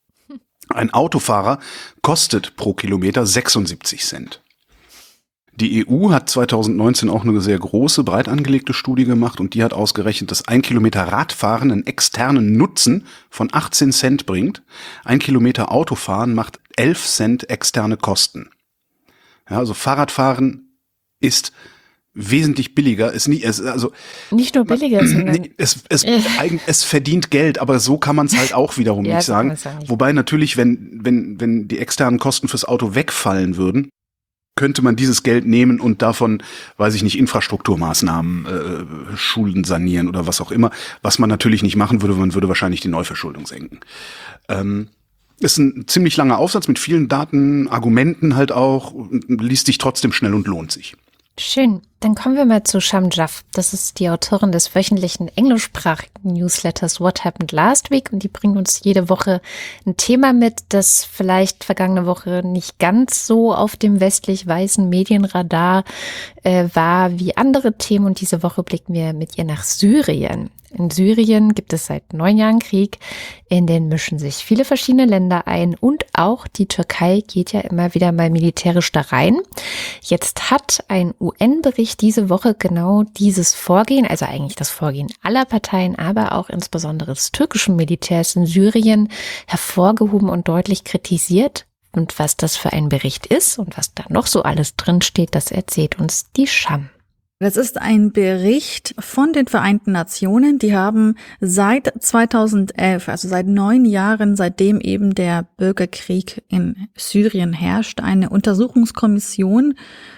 Ein Autofahrer kostet pro Kilometer sechsundsiebzig Cent. Die E U hat zweitausendneunzehn auch eine sehr große, breit angelegte Studie gemacht und die hat ausgerechnet, dass ein Kilometer Radfahren einen externen Nutzen von achtzehn Cent bringt. Ein Kilometer Autofahren macht elf Cent externe Kosten. Ja, also Fahrradfahren ist wesentlich billiger, ist nicht, es, also nicht nur billiger, sondern es, es, eigen, es verdient Geld, aber so kann man es halt auch wiederum ja, nicht so sagen. sagen. Wobei natürlich, wenn wenn wenn die externen Kosten fürs Auto wegfallen würden, könnte man dieses Geld nehmen und davon, weiß ich nicht, Infrastrukturmaßnahmen, äh, Schulen sanieren oder was auch immer, was man natürlich nicht machen würde, man würde wahrscheinlich die Neuverschuldung senken. Ähm, Ist ein ziemlich langer Aufsatz mit vielen Daten, Argumenten halt auch, liest sich trotzdem schnell und lohnt sich. Schön. Dann kommen wir mal zu Sham Jaff. Das ist die Autorin des wöchentlichen englischsprachigen Newsletters What Happened Last Week und die bringt uns jede Woche ein Thema mit, das vielleicht vergangene Woche nicht ganz so auf dem westlich-weißen Medienradar äh, war wie andere Themen und diese Woche blicken wir mit ihr nach Syrien. In Syrien gibt es seit neun Jahren Krieg, in den mischen sich viele verschiedene Länder ein und auch die Türkei geht ja immer wieder mal militärisch da rein. Jetzt hat ein U N-Bericht diese Woche genau dieses Vorgehen, also eigentlich das Vorgehen aller Parteien, aber auch insbesondere des türkischen Militärs in Syrien hervorgehoben und deutlich kritisiert. Und was das für ein Bericht ist und was da noch so alles drinsteht, das erzählt uns die Sham. Das ist ein Bericht von den Vereinten Nationen. Die haben seit zweitausendelf, also seit neun Jahren, seitdem eben der Bürgerkrieg in Syrien herrscht, eine Untersuchungskommission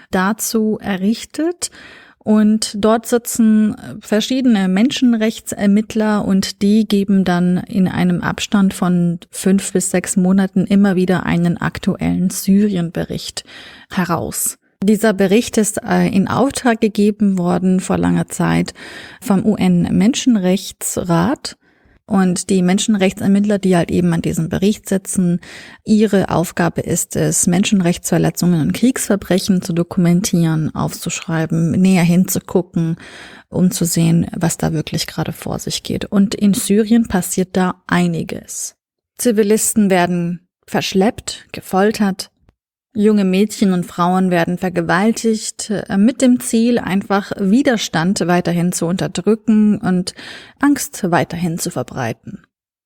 dazu errichtet. Und dort sitzen verschiedene Menschenrechtsermittler und die geben dann in einem Abstand von fünf bis sechs Monaten immer wieder einen aktuellen Syrien-Bericht heraus. Dieser Bericht ist in Auftrag gegeben worden vor langer Zeit vom U N-Menschenrechtsrat und die Menschenrechtsermittler, die halt eben an diesem Bericht sitzen, ihre Aufgabe ist es, Menschenrechtsverletzungen und Kriegsverbrechen zu dokumentieren, aufzuschreiben, näher hinzugucken, um zu sehen, was da wirklich gerade vor sich geht. Und in Syrien passiert da einiges. Zivilisten werden verschleppt, gefoltert. Junge Mädchen und Frauen werden vergewaltigt, mit dem Ziel, einfach Widerstand weiterhin zu unterdrücken und Angst weiterhin zu verbreiten.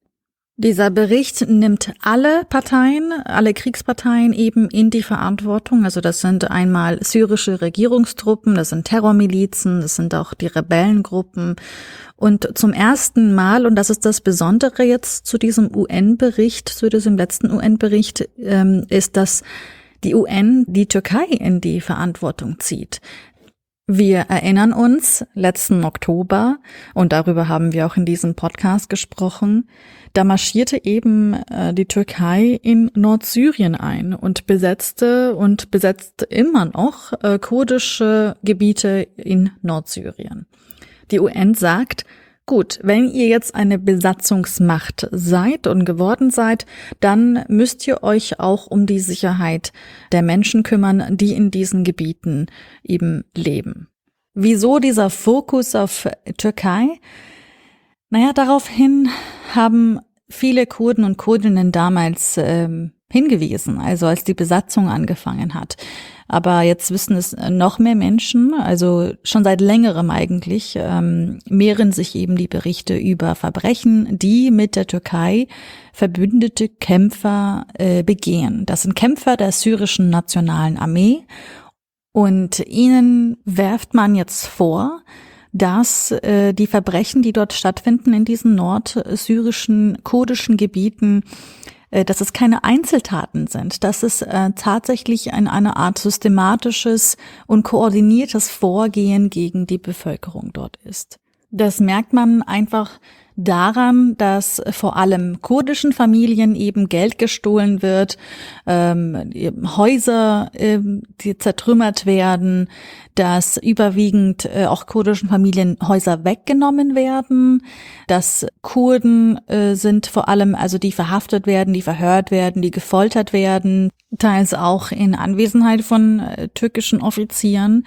Dieser Bericht nimmt alle Parteien, alle Kriegsparteien eben in die Verantwortung. Also das sind einmal syrische Regierungstruppen, das sind Terrormilizen, das sind auch die Rebellengruppen. Und zum ersten Mal, und das ist das Besondere jetzt zu diesem U N-Bericht, zu diesem letzten U N-Bericht, ähm, ist, dass die U N die Türkei in die Verantwortung zieht. Wir erinnern uns, letzten Oktober, und darüber haben wir auch in diesem Podcast gesprochen, da marschierte eben äh, die Türkei in Nordsyrien ein und besetzte und besetzt immer noch äh, kurdische Gebiete in Nordsyrien. Die U N sagt, gut, wenn ihr jetzt eine Besatzungsmacht seid und geworden seid, dann müsst ihr euch auch um die Sicherheit der Menschen kümmern, die in diesen Gebieten eben leben. Wieso dieser Fokus auf Türkei? Naja, daraufhin haben viele Kurden und Kurdinnen damals ähm, hingewiesen, also als die Besatzung angefangen hat. Aber jetzt wissen es noch mehr Menschen, also schon seit längerem eigentlich, ähm, mehren sich eben die Berichte über Verbrechen, die mit der Türkei verbündete Kämpfer äh, begehen. Das sind Kämpfer der syrischen Nationalen Armee und ihnen werft man jetzt vor, dass äh, die Verbrechen, die dort stattfinden in diesen nordsyrischen, kurdischen Gebieten, dass es keine Einzeltaten sind, dass es äh, tatsächlich ein, eine Art systematisches und koordiniertes Vorgehen gegen die Bevölkerung dort ist. Das merkt man einfach daran, dass vor allem kurdischen Familien eben Geld gestohlen wird, ähm, Häuser äh, die zertrümmert werden, dass überwiegend äh, auch kurdischen Familien Häuser weggenommen werden, dass Kurden äh, sind vor allem, also die verhaftet werden, die verhört werden, die gefoltert werden, teils auch in Anwesenheit von äh, türkischen Offizieren.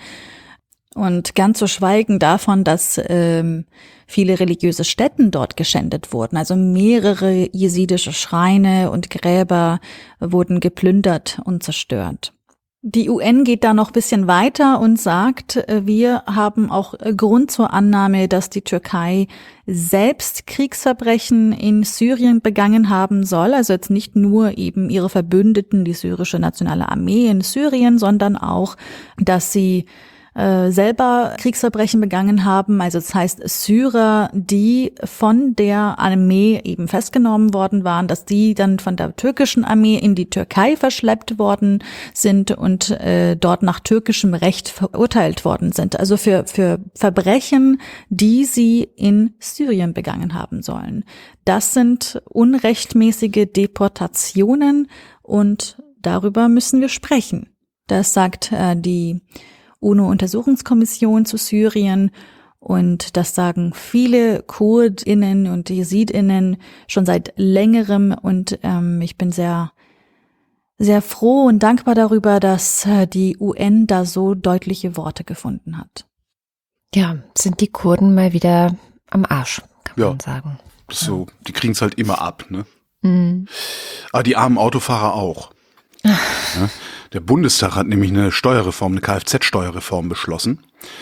Und ganz zu schweigen davon, dass ähm, viele religiöse Stätten dort geschändet wurden. Also mehrere jesidische Schreine und Gräber wurden geplündert und zerstört. Die U N geht da noch ein bisschen weiter und sagt, wir haben auch Grund zur Annahme, dass die Türkei selbst Kriegsverbrechen in Syrien begangen haben soll. Also jetzt nicht nur eben ihre Verbündeten, die syrische Nationale Armee in Syrien, sondern auch, dass sie äh, selber Kriegsverbrechen begangen haben. Also das heißt Syrer, die von der Armee eben festgenommen worden waren, dass die dann von der türkischen Armee in die Türkei verschleppt worden sind und äh, dort nach türkischem Recht verurteilt worden sind. Also für für Verbrechen, die sie in Syrien begangen haben sollen. Das sind unrechtmäßige Deportationen und darüber müssen wir sprechen. Das sagt äh, die UNO-Untersuchungskommission zu Syrien und das sagen viele KurdInnen und JesidInnen schon seit längerem und ähm, ich bin sehr, sehr froh und dankbar darüber, dass äh, die U N da so deutliche Worte gefunden hat. Ja, sind die Kurden mal wieder am Arsch, kann Ja. man sagen. Das ist so, die kriegen es halt immer ab, ne? Mhm. Aber die armen Autofahrer auch. Ja, der Bundestag hat nämlich eine Steuerreform, eine Kfz-Steuerreform beschlossen.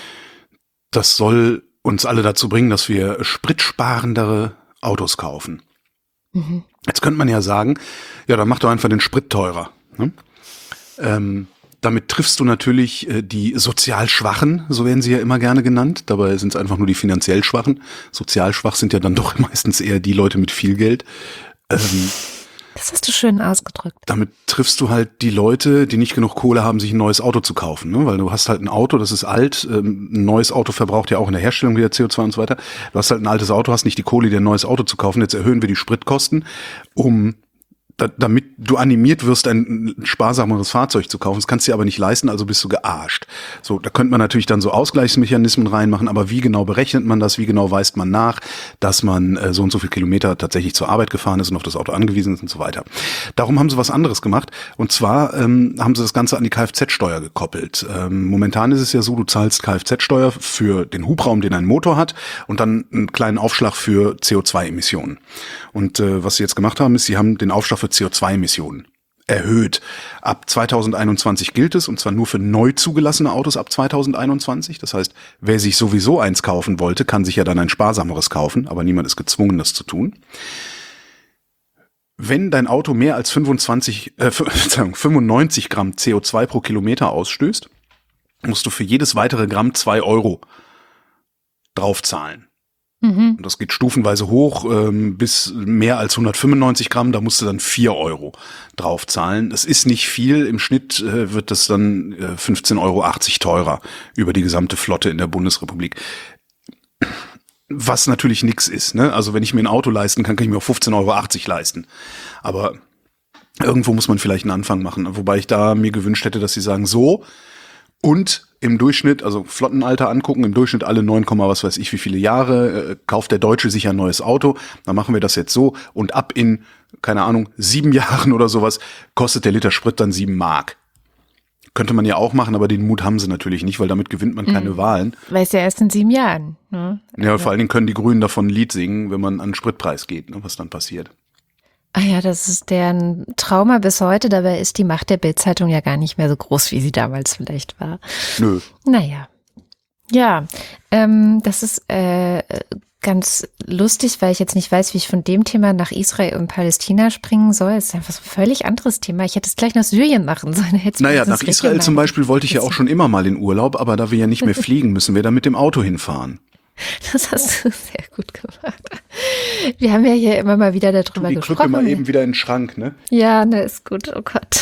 Das soll uns alle dazu bringen, dass wir spritsparendere Autos kaufen. Mhm. Jetzt könnte man ja sagen, ja, dann mach doch einfach den Sprit teurer. Ne? Ähm, damit triffst du natürlich äh, die sozial Schwachen, so werden sie ja immer gerne genannt. Dabei sind es einfach nur die finanziell Schwachen. Sozial schwach sind ja dann doch meistens eher die Leute mit viel Geld. Ähm, Das hast du schön ausgedrückt. Damit triffst du halt die Leute, die nicht genug Kohle haben, sich ein neues Auto zu kaufen, ne? Weil du hast halt ein Auto, das ist alt, ähm, ein neues Auto verbraucht ja auch in der Herstellung wieder C O zwei und so weiter. Du hast halt ein altes Auto, hast nicht die Kohle, dir ein neues Auto zu kaufen. Jetzt erhöhen wir die Spritkosten, um da, damit du animiert wirst, ein sparsameres Fahrzeug zu kaufen. Das kannst du dir aber nicht leisten, also bist du gearscht. So, da könnte man natürlich dann so Ausgleichsmechanismen reinmachen, aber wie genau berechnet man das? Wie genau weist man nach, dass man äh, so und so viel Kilometer tatsächlich zur Arbeit gefahren ist und auf das Auto angewiesen ist und so weiter. Darum haben sie was anderes gemacht. Und zwar ähm, haben sie das Ganze an die Kfz-Steuer gekoppelt. Ähm, momentan ist es ja so, du zahlst Kfz-Steuer für den Hubraum, den ein Motor hat, und dann einen kleinen Aufschlag für C O zwei Emissionen. Und äh, was sie jetzt gemacht haben, ist, sie haben den Aufschlag für C O zwei Emissionen erhöht. Ab zweitausendeinundzwanzig gilt es, und zwar nur für neu zugelassene Autos ab zweitausendeinundzwanzig. Das heißt, wer sich sowieso eins kaufen wollte, kann sich ja dann ein sparsameres kaufen, aber niemand ist gezwungen, das zu tun. Wenn dein Auto mehr als fünfundzwanzig, äh, fünfundneunzig Gramm C O zwei pro Kilometer ausstößt, musst du für jedes weitere Gramm zwei Euro draufzahlen. Mhm. Und das geht stufenweise hoch ähm, bis mehr als hundertfünfundneunzig Gramm, da musst du dann vier Euro draufzahlen. Das ist nicht viel, im Schnitt äh, wird das dann äh, fünfzehn Euro achtzig teurer über die gesamte Flotte in der Bundesrepublik. Was natürlich nix ist, ne? Also wenn ich mir ein Auto leisten kann, kann ich mir auch fünfzehn Euro achtzig leisten. Aber irgendwo muss man vielleicht einen Anfang machen, wobei ich da mir gewünscht hätte, dass sie sagen, so, und im Durchschnitt, also Flottenalter angucken, im Durchschnitt alle neun, was weiß ich, wie viele Jahre äh, kauft der Deutsche sich ein neues Auto. Dann machen wir das jetzt so, und ab in, keine Ahnung, sieben Jahren oder sowas kostet der Liter Sprit dann sieben Mark. Könnte man ja auch machen, aber den Mut haben sie natürlich nicht, weil damit gewinnt man keine Mhm. Wahlen. Weil es ja erst in sieben Jahren. Ne? Ja, vor allen Dingen können die Grünen davon ein Lied singen, wenn man an den Spritpreis geht, ne, was dann passiert. Ah ja, das ist deren Trauma bis heute. Dabei ist die Macht der Bild-Zeitung ja gar nicht mehr so groß, wie sie damals vielleicht war. Nö. Naja. Ja, ähm, das ist äh, ganz lustig, weil ich jetzt nicht weiß, wie ich von dem Thema nach Israel und Palästina springen soll. Das ist einfach so ein völlig anderes Thema. Ich hätte es gleich nach Syrien machen sollen. Naja, nach Israel zum Beispiel wollte ich ja auch schon immer mal in Urlaub, aber da wir ja nicht mehr fliegen, müssen wir da mit dem Auto hinfahren. Das hast du sehr gut gemacht. Wir haben ja hier immer mal wieder darüber Ich gesprochen. drücke mal eben wieder in den Schrank, ne? Ja, ne, ist gut. Oh Gott.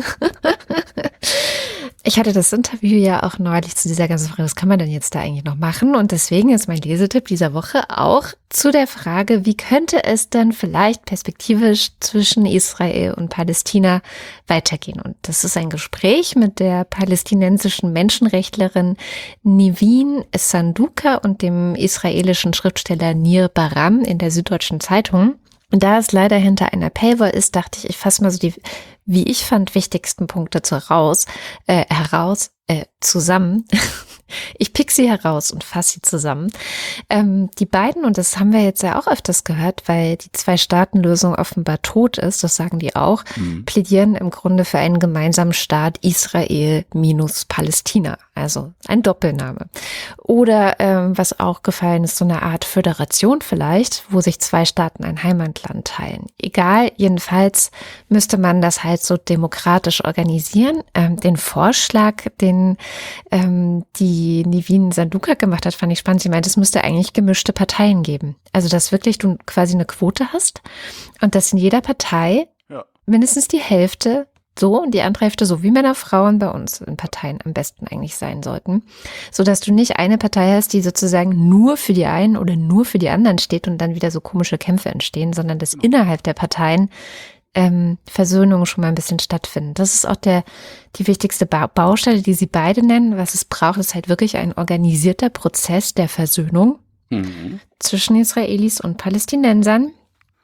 Ich hatte das Interview ja auch neulich zu dieser ganzen Frage, was kann man denn jetzt da eigentlich noch machen? Und deswegen ist mein Lesetipp dieser Woche auch zu der Frage, wie könnte es denn vielleicht perspektivisch zwischen Israel und Palästina weitergehen? Und das ist ein Gespräch mit der palästinensischen Menschenrechtlerin Nivin Sanduka und dem israelischen Schriftsteller Nir Baram in der Süddeutschen Zeitung. Und da es leider hinter einer Paywall ist, dachte ich, ich fasse mal so die, wie ich fand, wichtigsten Punkte zu raus, äh, heraus, äh, zusammen. Ich pick sie heraus und fasse sie zusammen. Ähm, die beiden, und das haben wir jetzt ja auch öfters gehört, weil die Zwei-Staaten-Lösung offenbar tot ist, das sagen die auch, mhm. plädieren im Grunde für einen gemeinsamen Staat Israel minus Palästina, also ein Doppelname. Oder ähm, was auch gefallen ist, so eine Art Föderation vielleicht, wo sich zwei Staaten ein Heimatland teilen. Egal, jedenfalls müsste man das halt so demokratisch organisieren. Ähm, den Vorschlag, den Ausführungen, ähm, die Nivin Sanduka gemacht hat, fand ich spannend. Sie meinte, es müsste eigentlich gemischte Parteien geben. Also, dass wirklich du quasi eine Quote hast und dass in jeder Partei Ja. mindestens die Hälfte so und die andere Hälfte so wie Männer, Frauen bei uns in Parteien am besten eigentlich sein sollten, so dass du nicht eine Partei hast, die sozusagen nur für die einen oder nur für die anderen steht und dann wieder so komische Kämpfe entstehen, sondern dass innerhalb der Parteien ähm, Versöhnungen schon mal ein bisschen stattfinden. Das ist auch der die wichtigste ba- Baustelle, die sie beide nennen. Was es braucht, ist halt wirklich ein organisierter Prozess der Versöhnung Mhm. zwischen Israelis und Palästinensern.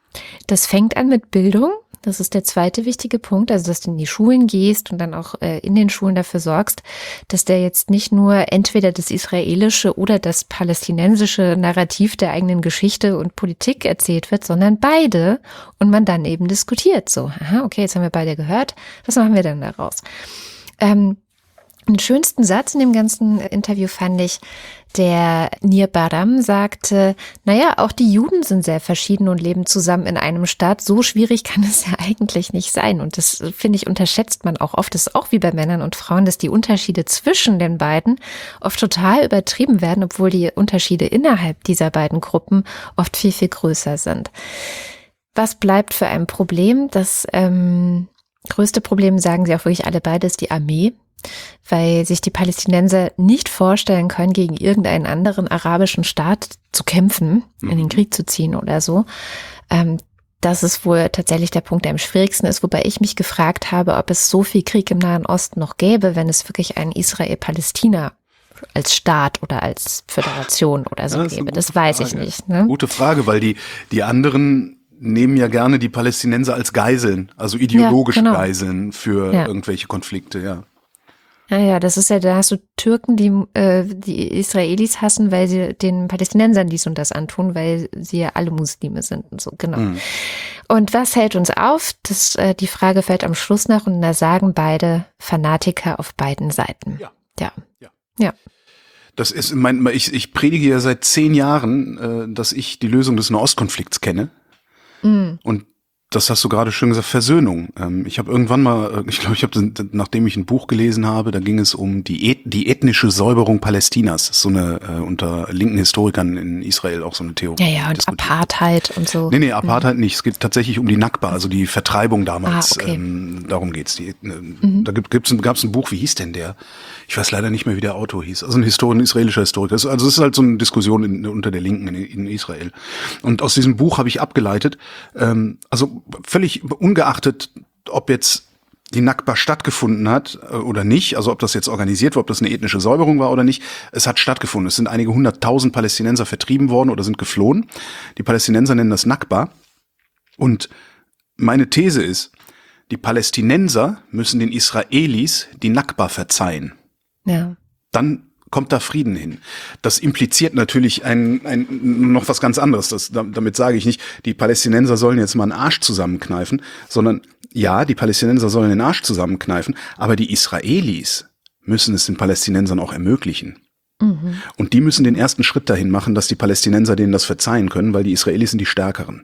Das fängt an mit Bildung. Das ist der zweite wichtige Punkt, also dass du in die Schulen gehst und dann auch äh, in den Schulen dafür sorgst, dass der jetzt nicht nur entweder das israelische oder das palästinensische Narrativ der eigenen Geschichte und Politik erzählt wird, sondern beide und man dann eben diskutiert. So, aha, okay, jetzt haben wir beide gehört, was machen wir denn daraus? Ähm, Den schönsten Satz in dem ganzen Interview fand ich, der Nir Baram sagte, naja, auch die Juden sind sehr verschieden und leben zusammen in einem Staat. So schwierig kann es ja eigentlich nicht sein. Und das, finde ich, unterschätzt man auch oft. Das ist auch wie bei Männern und Frauen, dass die Unterschiede zwischen den beiden oft total übertrieben werden, obwohl die Unterschiede innerhalb dieser beiden Gruppen oft viel, viel größer sind. Was bleibt für ein Problem? Das ähm, größte Problem, sagen sie auch wirklich alle beide, ist die Armee. Weil sich die Palästinenser nicht vorstellen können, gegen irgendeinen anderen arabischen Staat zu kämpfen, in den Krieg zu ziehen oder so. Ähm, das ist wohl tatsächlich der Punkt, der am schwierigsten ist, wobei ich mich gefragt habe, ob es so viel Krieg im Nahen Osten noch gäbe, wenn es wirklich einen Israel-Palästina als Staat oder als Föderation oder so Ja, das ist eine gäbe. gute Das weiß Frage. ich nicht. Ne? Gute Frage, weil die, die anderen nehmen ja gerne die Palästinenser als Geiseln, also ideologische Ja, genau. Geiseln für Ja. irgendwelche Konflikte, ja. Ja, ja, das ist ja, da hast du Türken, die äh, die Israelis hassen, weil sie den Palästinensern dies und das antun, weil sie ja alle Muslime sind und so, genau. Mhm. Und was hält uns auf? Das, äh, die Frage fällt am Schluss nach und da sagen beide Fanatiker auf beiden Seiten. Ja. Ja. Ja. Ja. Das ist mein, ich, ich predige ja seit zehn Jahren, äh, dass ich die Lösung des Nahostkonflikts kenne. Mhm. Und das hast du gerade schön gesagt, Versöhnung. Ähm, ich habe irgendwann mal, ich glaube, ich habe, nachdem ich ein Buch gelesen habe, da ging es um die, Eth- die ethnische Säuberung Palästinas. Das ist so eine, äh, unter linken Historikern in Israel auch so eine Theorie. Ja, ja, und diskutiert. Apartheid und so. Nee, nee, Apartheid nicht. Es geht tatsächlich um die Nakba, also die Vertreibung damals. Ah, okay. ähm, darum geht's. Die, äh, Da gibt, gibt's, gab's ein Buch, wie hieß denn der? Ich weiß leider nicht mehr, wie der Autor hieß. Also ein, Histor ein israelischer Historiker. Also es ist halt so eine Diskussion in, unter der Linken in, in Israel. Und aus diesem Buch habe ich abgeleitet, ähm, also völlig ungeachtet, ob jetzt die Nakba stattgefunden hat äh, oder nicht, also ob das jetzt organisiert war, ob das eine ethnische Säuberung war oder nicht, es hat stattgefunden. Es sind einige hunderttausend Palästinenser vertrieben worden oder sind geflohen. Die Palästinenser nennen das Nakba. Und meine These ist, die Palästinenser müssen den Israelis die Nakba verzeihen. Ja. Dann kommt da Frieden hin. Das impliziert natürlich ein, ein noch was ganz anderes. Das, damit sage ich nicht, die Palästinenser sollen jetzt mal einen Arsch zusammenkneifen, sondern ja, die Palästinenser sollen den Arsch zusammenkneifen, aber die Israelis müssen es den Palästinensern auch ermöglichen. Mhm. Und die müssen den ersten Schritt dahin machen, dass die Palästinenser denen das verzeihen können, weil die Israelis sind die Stärkeren.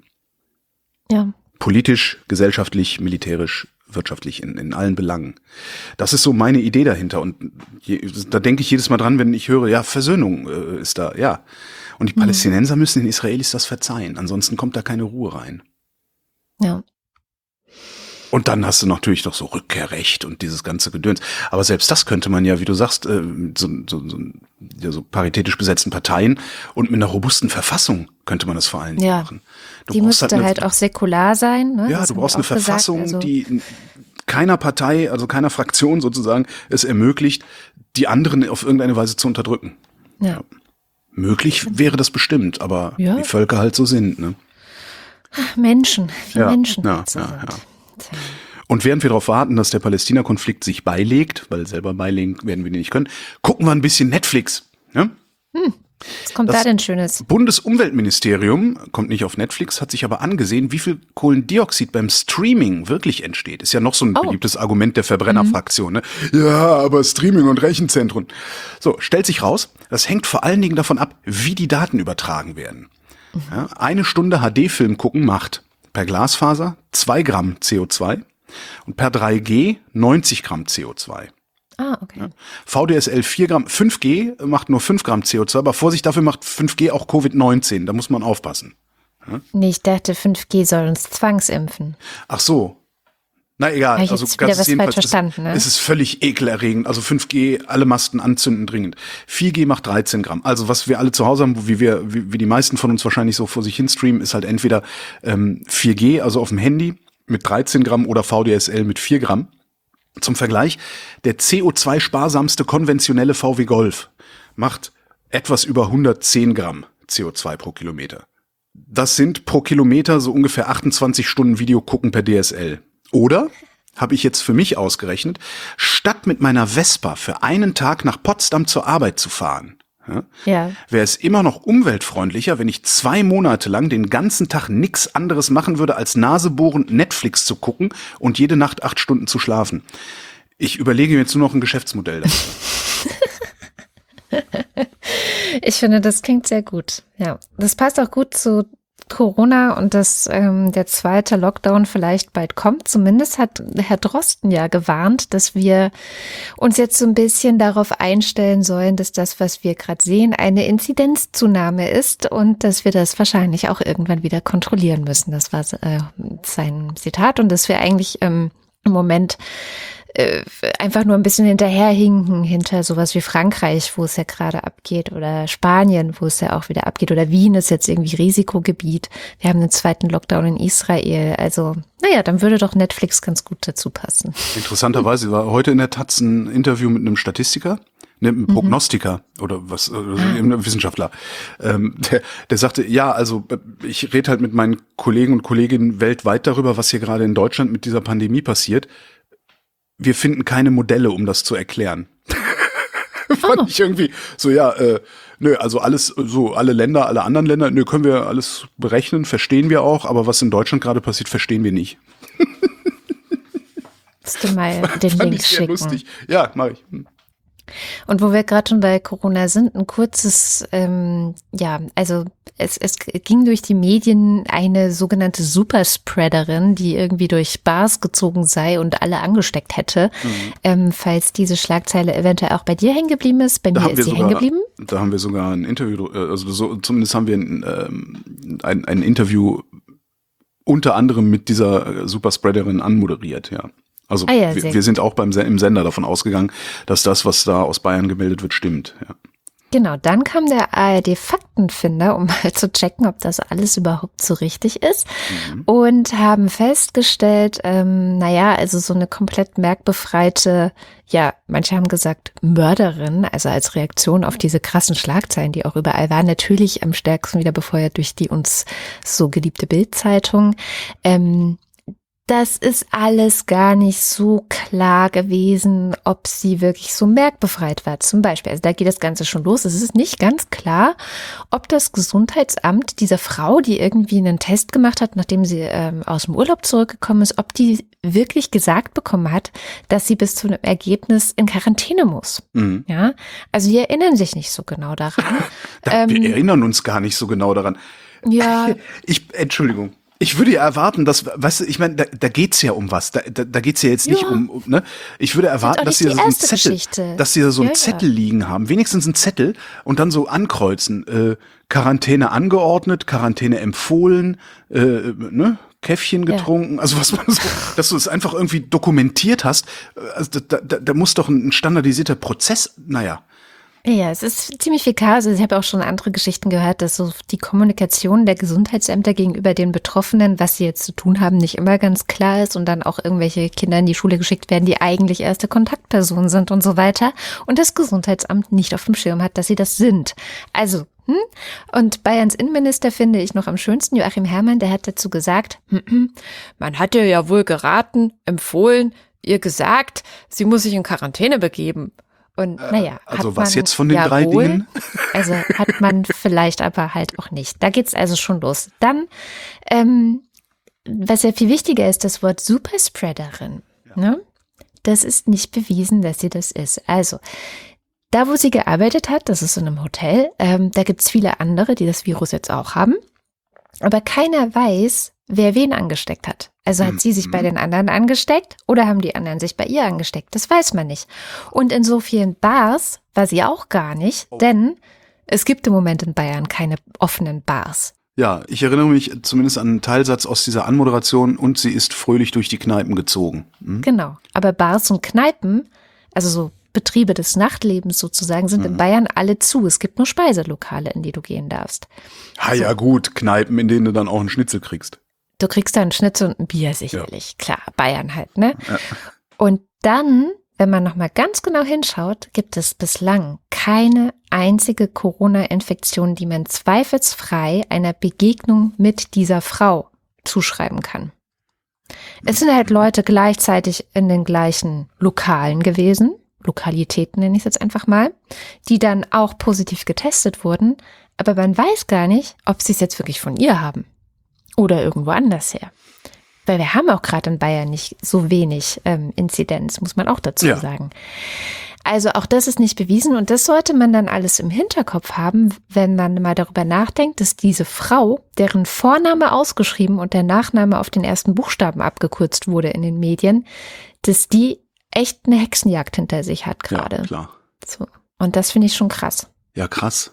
Ja. Politisch, gesellschaftlich, militärisch, wirtschaftlich, in, in allen Belangen. Das ist so meine Idee dahinter. Und je, da denke ich jedes Mal dran, wenn ich höre, ja, Versöhnung äh, ist da, ja. Und die Palästinenser müssen den Israelis das verzeihen. Ansonsten kommt da keine Ruhe rein. Ja. Und dann hast du natürlich noch so Rückkehrrecht und dieses ganze Gedöns. Aber selbst das könnte man ja, wie du sagst, äh, so, so, so, ja, so paritätisch besetzten Parteien und mit einer robusten Verfassung könnte man das vor allen Dingen Ja. machen. Du Die brauchst müsste eine- halt auch säkular sein. Ne? Ja, Das du haben brauchst wir eine auch gesagt. Verfassung, Also, die keiner Partei, also keiner Fraktion sozusagen, es ermöglicht, die anderen auf irgendeine Weise zu unterdrücken. Ja. Möglich wäre das bestimmt, aber Ja. wie Völker halt so sind, ne? Menschen, wie Ja, Menschen ja, halt so ja, sind. ja. Tja. Und während wir darauf warten, dass der Palästina-Konflikt sich beilegt, weil selber beilegen werden wir den nicht können, gucken wir ein bisschen Netflix. Ne? Was kommt Das- da denn Schönes? Bundesumweltministerium, kommt nicht auf Netflix, hat sich aber angesehen, wie viel Kohlendioxid beim Streaming wirklich entsteht. Ist ja noch so ein Oh. beliebtes Argument der Verbrennerfraktion. Ne? Ja, aber Streaming und Rechenzentren. So, stellt sich raus, das hängt vor allen Dingen davon ab, wie die Daten übertragen werden. Ja, eine Stunde H D-Film gucken macht per Glasfaser zwei Gramm C O zwei und per drei G neunzig Gramm C O zwei. Ah, okay. Ja. V D S L vier Gramm, fünf G macht nur fünf Gramm C O zwei, aber Vorsicht, dafür macht fünf G auch Covid neunzehn, da muss man aufpassen. Ja? Nee, ich dachte, fünf G soll uns zwangsimpfen. Ach so. Na egal, Hab ich also jetzt wieder ganz was jedenfalls falsch verstanden, ne? es ist völlig ekelerregend. Also fünf G, alle Masten anzünden dringend. vier G macht dreizehn Gramm. Also was wir alle zu Hause haben, wie wir, wie, wie die meisten von uns wahrscheinlich so vor sich hin streamen, ist halt entweder ähm, vier G, also auf dem Handy mit dreizehn Gramm oder V D S L mit vier Gramm. Zum Vergleich, der C O zwei sparsamste konventionelle V W Golf macht etwas über hundertzehn Gramm C O zwei pro Kilometer. Das sind pro Kilometer so ungefähr achtundzwanzig Stunden Video gucken per D S L. Oder, habe ich jetzt für mich ausgerechnet, statt mit meiner Vespa für einen Tag nach Potsdam zur Arbeit zu fahren, ja, Ja. wäre es immer noch umweltfreundlicher, wenn ich zwei Monate lang den ganzen Tag nichts anderes machen würde, als nasebohrend Netflix zu gucken und jede Nacht acht Stunden zu schlafen. Ich überlege mir jetzt nur noch ein Geschäftsmodell dafür. Ich finde, das klingt sehr gut. Ja, das passt auch gut zu Corona und dass ähm, der zweite Lockdown vielleicht bald kommt. Zumindest hat Herr Drosten ja gewarnt, dass wir uns jetzt so ein bisschen darauf einstellen sollen, dass das, was wir gerade sehen, eine Inzidenzzunahme ist und dass wir das wahrscheinlich auch irgendwann wieder kontrollieren müssen. Das war äh, sein Zitat und dass wir eigentlich ähm, im Moment einfach nur ein bisschen hinterherhinken hinter sowas wie Frankreich, wo es ja gerade abgeht, oder Spanien, wo es ja auch wieder abgeht, oder Wien ist jetzt irgendwie Risikogebiet. Wir haben einen zweiten Lockdown in Israel. Also, naja, dann würde doch Netflix ganz gut dazu passen. Interessanterweise war heute in der Taz ein Interview mit einem Statistiker, einem Prognostiker mhm. oder was, also einem Wissenschaftler. Ähm, der, der sagte, ja, also ich rede halt mit meinen Kollegen und Kolleginnen weltweit darüber, was hier gerade in Deutschland mit dieser Pandemie passiert. Wir finden keine Modelle, um das zu erklären. Fand oh. ich irgendwie so, ja, äh, nö, also alles, so alle Länder, alle anderen Länder, nö, können wir alles berechnen, verstehen wir auch, aber was in Deutschland gerade passiert, verstehen wir nicht. Musst du mal den Fand Link ich sehr schicken. Lustig. Ja, mach ich. Und wo wir gerade schon bei Corona sind, ein kurzes, ähm, ja, also es, es ging durch die Medien eine sogenannte Superspreaderin, die irgendwie durch Bars gezogen sei und alle angesteckt hätte. Mhm. Ähm, falls diese Schlagzeile eventuell auch bei dir hängen geblieben ist, bei mir ist sie hängen geblieben. Da haben wir sogar ein Interview, also so, zumindest haben wir ein, ähm, ein, ein Interview unter anderem mit dieser Superspreaderin anmoderiert, ja. Also ah ja, wir, wir sind auch beim im Sender davon ausgegangen, dass das, was da aus Bayern gemeldet wird, stimmt. Ja. Genau, dann kam der A R D-Faktenfinder, um mal zu checken, ob das alles überhaupt so richtig ist. Mhm. Und haben festgestellt, ähm, naja, also so eine komplett merkbefreite, ja, manche haben gesagt Mörderin, also als Reaktion auf diese krassen Schlagzeilen, die auch überall waren, natürlich am stärksten wieder befeuert durch die uns so geliebte Bild-Zeitung. Ähm, Das ist alles gar nicht so klar gewesen, ob sie wirklich so merkbefreit war. Zum Beispiel, also da geht das Ganze schon los. Es ist nicht ganz klar, ob das Gesundheitsamt dieser Frau, die irgendwie einen Test gemacht hat, nachdem sie ähm, aus dem Urlaub zurückgekommen ist, ob die wirklich gesagt bekommen hat, dass sie bis zu einem Ergebnis in Quarantäne muss. Mhm. Ja, also die erinnern sich nicht so genau daran. da, ähm, wir erinnern uns gar nicht so genau daran. Ja. Ich, Entschuldigung. Ich würde ja erwarten, dass, weißt du, ich meine, da, da geht's ja um was. Da, da, da geht's ja jetzt nicht ja. um, um, ne? Ich würde erwarten, dass sie so einen Zettel, Geschichte. dass sie so einen ja, Zettel ja. liegen haben, wenigstens einen Zettel und dann so ankreuzen, äh, Quarantäne angeordnet, Quarantäne empfohlen, äh, ne? Käffchen getrunken, ja. also was man so, dass du es einfach irgendwie dokumentiert hast. Also da, da, da muss doch ein standardisierter Prozess, naja. Ja, es ist ziemlich viel Chaos. Ich habe auch schon andere Geschichten gehört, dass so die Kommunikation der Gesundheitsämter gegenüber den Betroffenen, was sie jetzt zu tun haben, nicht immer ganz klar ist und dann auch irgendwelche Kinder in die Schule geschickt werden, die eigentlich erste Kontaktpersonen sind und so weiter. Und das Gesundheitsamt nicht auf dem Schirm hat, dass sie das sind. Also, hm? Und Bayerns Innenminister finde ich noch am schönsten, Joachim Herrmann, der hat dazu gesagt, man hat ihr ja wohl geraten, empfohlen, ihr gesagt, sie muss sich in Quarantäne begeben. Und naja, also hat was man, jetzt von den ja drei wohl, Dingen? Also hat man vielleicht aber halt auch nicht. Da geht's also schon los. Dann, ähm, was ja viel wichtiger ist, das Wort Superspreaderin. Ja. Ne? Das ist nicht bewiesen, dass sie das ist. Also da, wo sie gearbeitet hat, das ist in einem Hotel, ähm, da gibt's viele andere, die das Virus jetzt auch haben. Aber keiner weiß, wer wen angesteckt hat. Also hat sie sich bei den anderen angesteckt oder haben die anderen sich bei ihr angesteckt? Das weiß man nicht. Und in so vielen Bars war sie auch gar nicht, denn es gibt im Moment in Bayern keine offenen Bars. Ja, ich erinnere mich zumindest an einen Teilsatz aus dieser Anmoderation und sie ist fröhlich durch die Kneipen gezogen. Hm? Genau, aber Bars und Kneipen, also so Betriebe des Nachtlebens sozusagen, sind mhm. in Bayern alle zu. Es gibt nur Speiselokale, in die du gehen darfst. Ha, ja gut, Kneipen, in denen du dann auch einen Schnitzel kriegst. Du kriegst da einen Schnitzel und ein Bier sicherlich, ja. Klar, Bayern halt, ne? Ja. Und dann, wenn man nochmal ganz genau hinschaut, gibt es bislang keine einzige Corona-Infektion, die man zweifelsfrei einer Begegnung mit dieser Frau zuschreiben kann. Es sind halt Leute gleichzeitig in den gleichen Lokalen gewesen, Lokalitäten nenne ich es jetzt einfach mal, die dann auch positiv getestet wurden, aber man weiß gar nicht, ob sie es jetzt wirklich von ihr haben oder irgendwo anders her. Weil wir haben auch gerade in Bayern nicht so wenig ähm, Inzidenz, muss man auch dazu ja. sagen. Also auch das ist nicht bewiesen und das sollte man dann alles im Hinterkopf haben, wenn man mal darüber nachdenkt, dass diese Frau, deren Vorname ausgeschrieben und der Nachname auf den ersten Buchstaben abgekürzt wurde in den Medien, dass die echt eine Hexenjagd hinter sich hat gerade. Ja, klar. So. Und das finde ich schon krass. Ja, krass.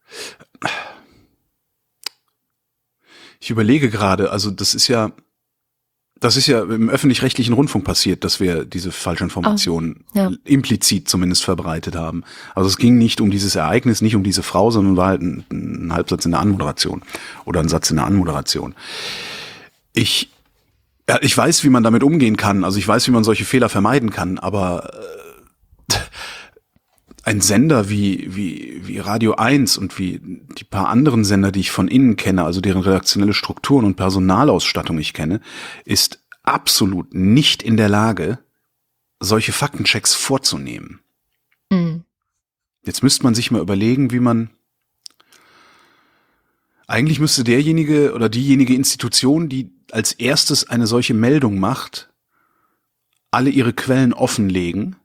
Ich überlege gerade, also das ist ja, das ist ja im öffentlich-rechtlichen Rundfunk passiert, dass wir diese Falschinformationen oh, ja. implizit zumindest verbreitet haben. Also es ging nicht um dieses Ereignis, nicht um diese Frau, sondern war halt ein, ein Halbsatz in der Anmoderation oder ein Satz in der Anmoderation. Ich Ja, ich weiß, wie man damit umgehen kann. Also ich weiß, wie man solche Fehler vermeiden kann. Aber äh, ein Sender wie wie wie Radio eins und wie die paar anderen Sender, die ich von innen kenne, also deren redaktionelle Strukturen und Personalausstattung ich kenne, ist absolut nicht in der Lage, solche Faktenchecks vorzunehmen. Mhm. Jetzt müsste man sich mal überlegen, wie man Eigentlich müsste derjenige oder diejenige Institution, die als erstes eine solche Meldung macht, alle ihre Quellen offenlegen,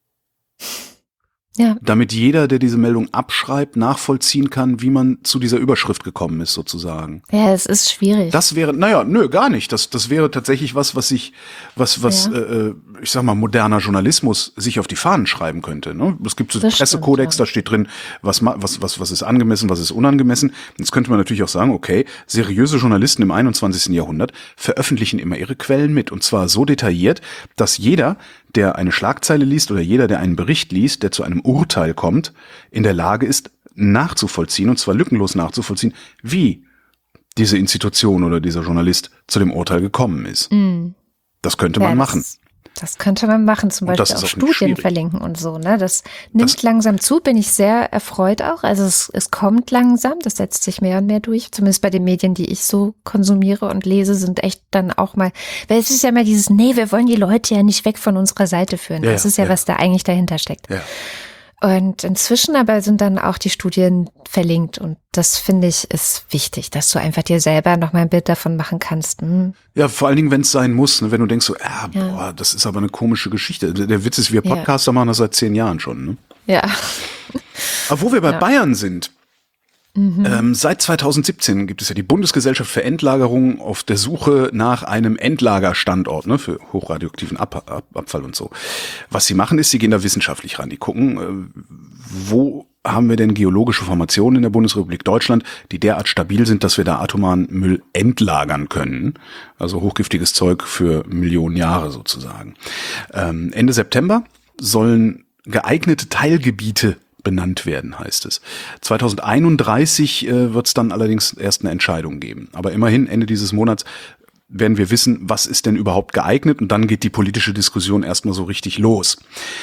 ja. damit jeder, der diese Meldung abschreibt, nachvollziehen kann, wie man zu dieser Überschrift gekommen ist, sozusagen. Ja, es ist schwierig. Das wäre, naja, nö, gar nicht. Das, das wäre tatsächlich was, was sich, was, was, ja. äh, ich sag mal, moderner Journalismus sich auf die Fahnen schreiben könnte. Ne? Es gibt so einen Das Pressekodex, stimmt, ja. da steht drin, was, was, was, was ist angemessen, was ist unangemessen. Jetzt könnte man natürlich auch sagen, okay, seriöse Journalisten im einundzwanzigsten Jahrhundert veröffentlichen immer ihre Quellen mit. Und zwar so detailliert, dass jeder, der eine Schlagzeile liest oder jeder, der einen Bericht liest, der zu einem Urteil kommt, in der Lage ist, nachzuvollziehen, und zwar lückenlos nachzuvollziehen, wie diese Institution oder dieser Journalist zu dem Urteil gekommen ist. Mhm. Das könnte ja, man das, machen. Das könnte man machen, zum Und Beispiel auch, auch Studien schwierig. verlinken und so. Ne? Das nimmt Das- langsam zu, bin ich sehr erfreut auch. Also es, es kommt langsam, das setzt sich mehr und mehr durch. Zumindest bei den Medien, die ich so konsumiere und lese, sind echt dann auch mal, weil es ist ja immer dieses, nee, wir wollen die Leute ja nicht weg von unserer Seite führen. Ja, das ja, ist ja, ja. was da eigentlich dahinter steckt. Ja. Und inzwischen aber sind dann auch die Studien verlinkt und das finde ich ist wichtig, dass du einfach dir selber noch mal ein Bild davon machen kannst. Hm. Ja, vor allen Dingen, wenn es sein muss, ne? Wenn du denkst so, ah, Ja. boah, das ist aber eine komische Geschichte. Der Witz ist, wir Ja. Podcaster machen das seit zehn Jahren schon. Ne? Ja. Aber wo wir bei Ja. Bayern sind, ähm, seit zweitausendsiebzehn gibt es ja die Bundesgesellschaft für Endlagerung auf der Suche nach einem Endlagerstandort, ne, für hochradioaktiven Ab Ab Abfall und so. Was sie machen ist, sie gehen da wissenschaftlich ran. Die gucken, äh, wo haben wir denn geologische Formationen in der Bundesrepublik Deutschland, die derart stabil sind, dass wir da atomaren Müll entlagern können. Also hochgiftiges Zeug für Millionen Jahre sozusagen. Ähm, Ende September sollen geeignete Teilgebiete benannt werden, heißt es. zweitausendeinunddreißig äh, wird es dann allerdings erst eine Entscheidung geben. Aber immerhin, Ende dieses Monats werden wir wissen, was ist denn überhaupt geeignet, und dann geht die politische Diskussion erstmal so richtig los.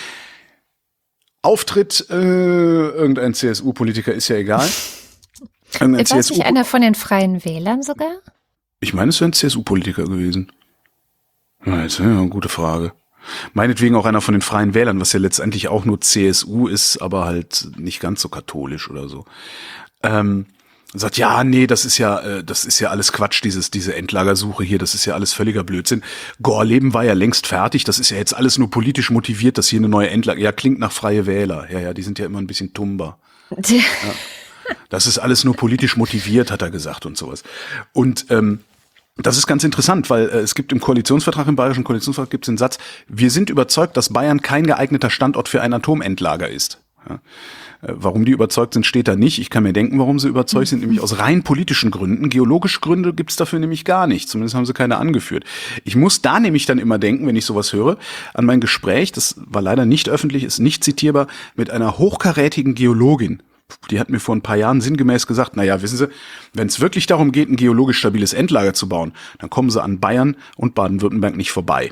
Auftritt äh, irgendein C S U-Politiker, ist ja egal. Irgendein War es nicht einer von den Freien Wählern sogar? Ich meine, es wäre ein C S U-Politiker gewesen. Ja, jetzt, ja, eine gute Frage. Meinetwegen auch einer von den Freien Wählern, was ja letztendlich auch nur C S U ist, aber halt nicht ganz so katholisch oder so. Ähm, sagt, ja, nee, das ist ja, äh, das ist ja alles Quatsch, dieses, diese Endlagersuche hier, das ist ja alles völliger Blödsinn. Gorleben war ja längst fertig, das ist ja jetzt alles nur politisch motiviert, dass hier eine neue Endlager, ja, klingt nach Freie Wähler, ja, ja, die sind ja immer ein bisschen tumber. Ja. Das ist alles nur politisch motiviert, hat er gesagt und sowas. Und ähm, Das ist ganz interessant, weil äh, es gibt im Koalitionsvertrag, im Bayerischen Koalitionsvertrag gibt es den Satz, wir sind überzeugt, dass Bayern kein geeigneter Standort für ein Atomendlager ist. Ja. Äh, warum die überzeugt sind, steht da nicht. Ich kann mir denken, warum sie überzeugt sind, nämlich aus rein politischen Gründen. Geologische Gründe gibt es dafür nämlich gar nicht. Zumindest haben sie keine angeführt. Ich muss da nämlich dann immer denken, wenn ich sowas höre, an mein Gespräch, das war leider nicht öffentlich, ist nicht zitierbar, mit einer hochkarätigen Geologin. Die hat mir vor ein paar Jahren sinngemäß gesagt, naja, wissen Sie, wenn es wirklich darum geht, ein geologisch stabiles Endlager zu bauen, dann kommen Sie an Bayern und Baden-Württemberg nicht vorbei.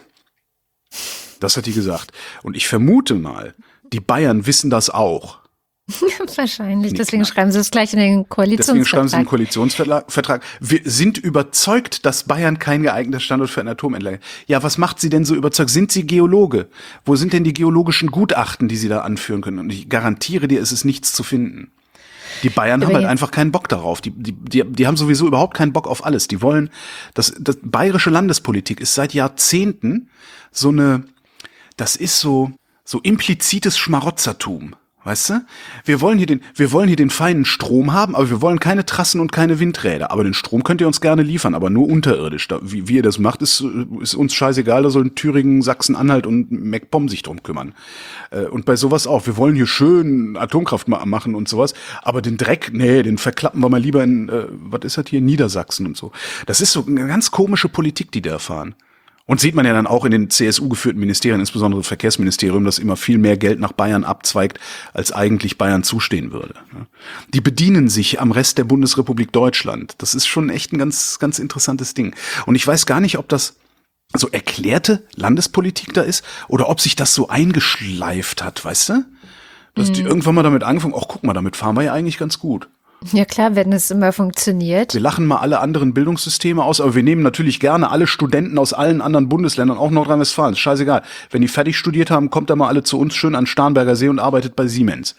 Das hat die gesagt. Und ich vermute mal, die Bayern wissen das auch. Wahrscheinlich, Nicht deswegen klar. schreiben sie es gleich in den Koalitionsvertrag. Deswegen schreiben sie einen Koalitionsvertrag. Wir sind überzeugt, dass Bayern kein geeigneter Standort für ein Atomendlager ist. Ja, was macht sie denn so überzeugt? Sind sie Geologe? Wo sind denn die geologischen Gutachten, die sie da anführen können? Und ich garantiere dir, es ist nichts zu finden. Die Bayern haben halt einfach keinen Bock darauf. Die, die, die, die haben sowieso überhaupt keinen Bock auf alles. Die wollen, das, das bayerische Landespolitik ist seit Jahrzehnten so eine, das ist so, so implizites Schmarotzertum. Weißt du? Wir wollen hier den, wir wollen hier den feinen Strom haben, aber wir wollen keine Trassen und keine Windräder. Aber den Strom könnt ihr uns gerne liefern, aber nur unterirdisch. Da, wie, wie ihr das macht, ist, ist uns scheißegal. Da sollen Thüringen, Sachsen-Anhalt und MacPom sich drum kümmern. Und bei sowas auch. Wir wollen hier schön Atomkraft machen und sowas. Aber den Dreck, nee, den verklappen wir mal lieber in, äh, was ist das hier, Niedersachsen und so. Das ist so eine ganz komische Politik, die da erfahren. Und sieht man ja dann auch in den C S U-geführten Ministerien, insbesondere das Verkehrsministerium, das immer viel mehr Geld nach Bayern abzweigt, als eigentlich Bayern zustehen würde. Die bedienen sich am Rest der Bundesrepublik Deutschland. Das ist schon echt ein ganz, ganz interessantes Ding. Und ich weiß gar nicht, ob das so erklärte Landespolitik da ist oder ob sich das so eingeschleift hat, weißt du? Dass mhm. die irgendwann mal damit angefangen, ach guck mal, damit fahren wir ja eigentlich ganz gut. Ja klar, wenn es immer funktioniert. Wir lachen mal alle anderen Bildungssysteme aus, aber wir nehmen natürlich gerne alle Studenten aus allen anderen Bundesländern, auch Nordrhein-Westfalen. Ist scheißegal. Wenn die fertig studiert haben, kommt da mal alle zu uns schön an Starnberger See und arbeitet bei Siemens.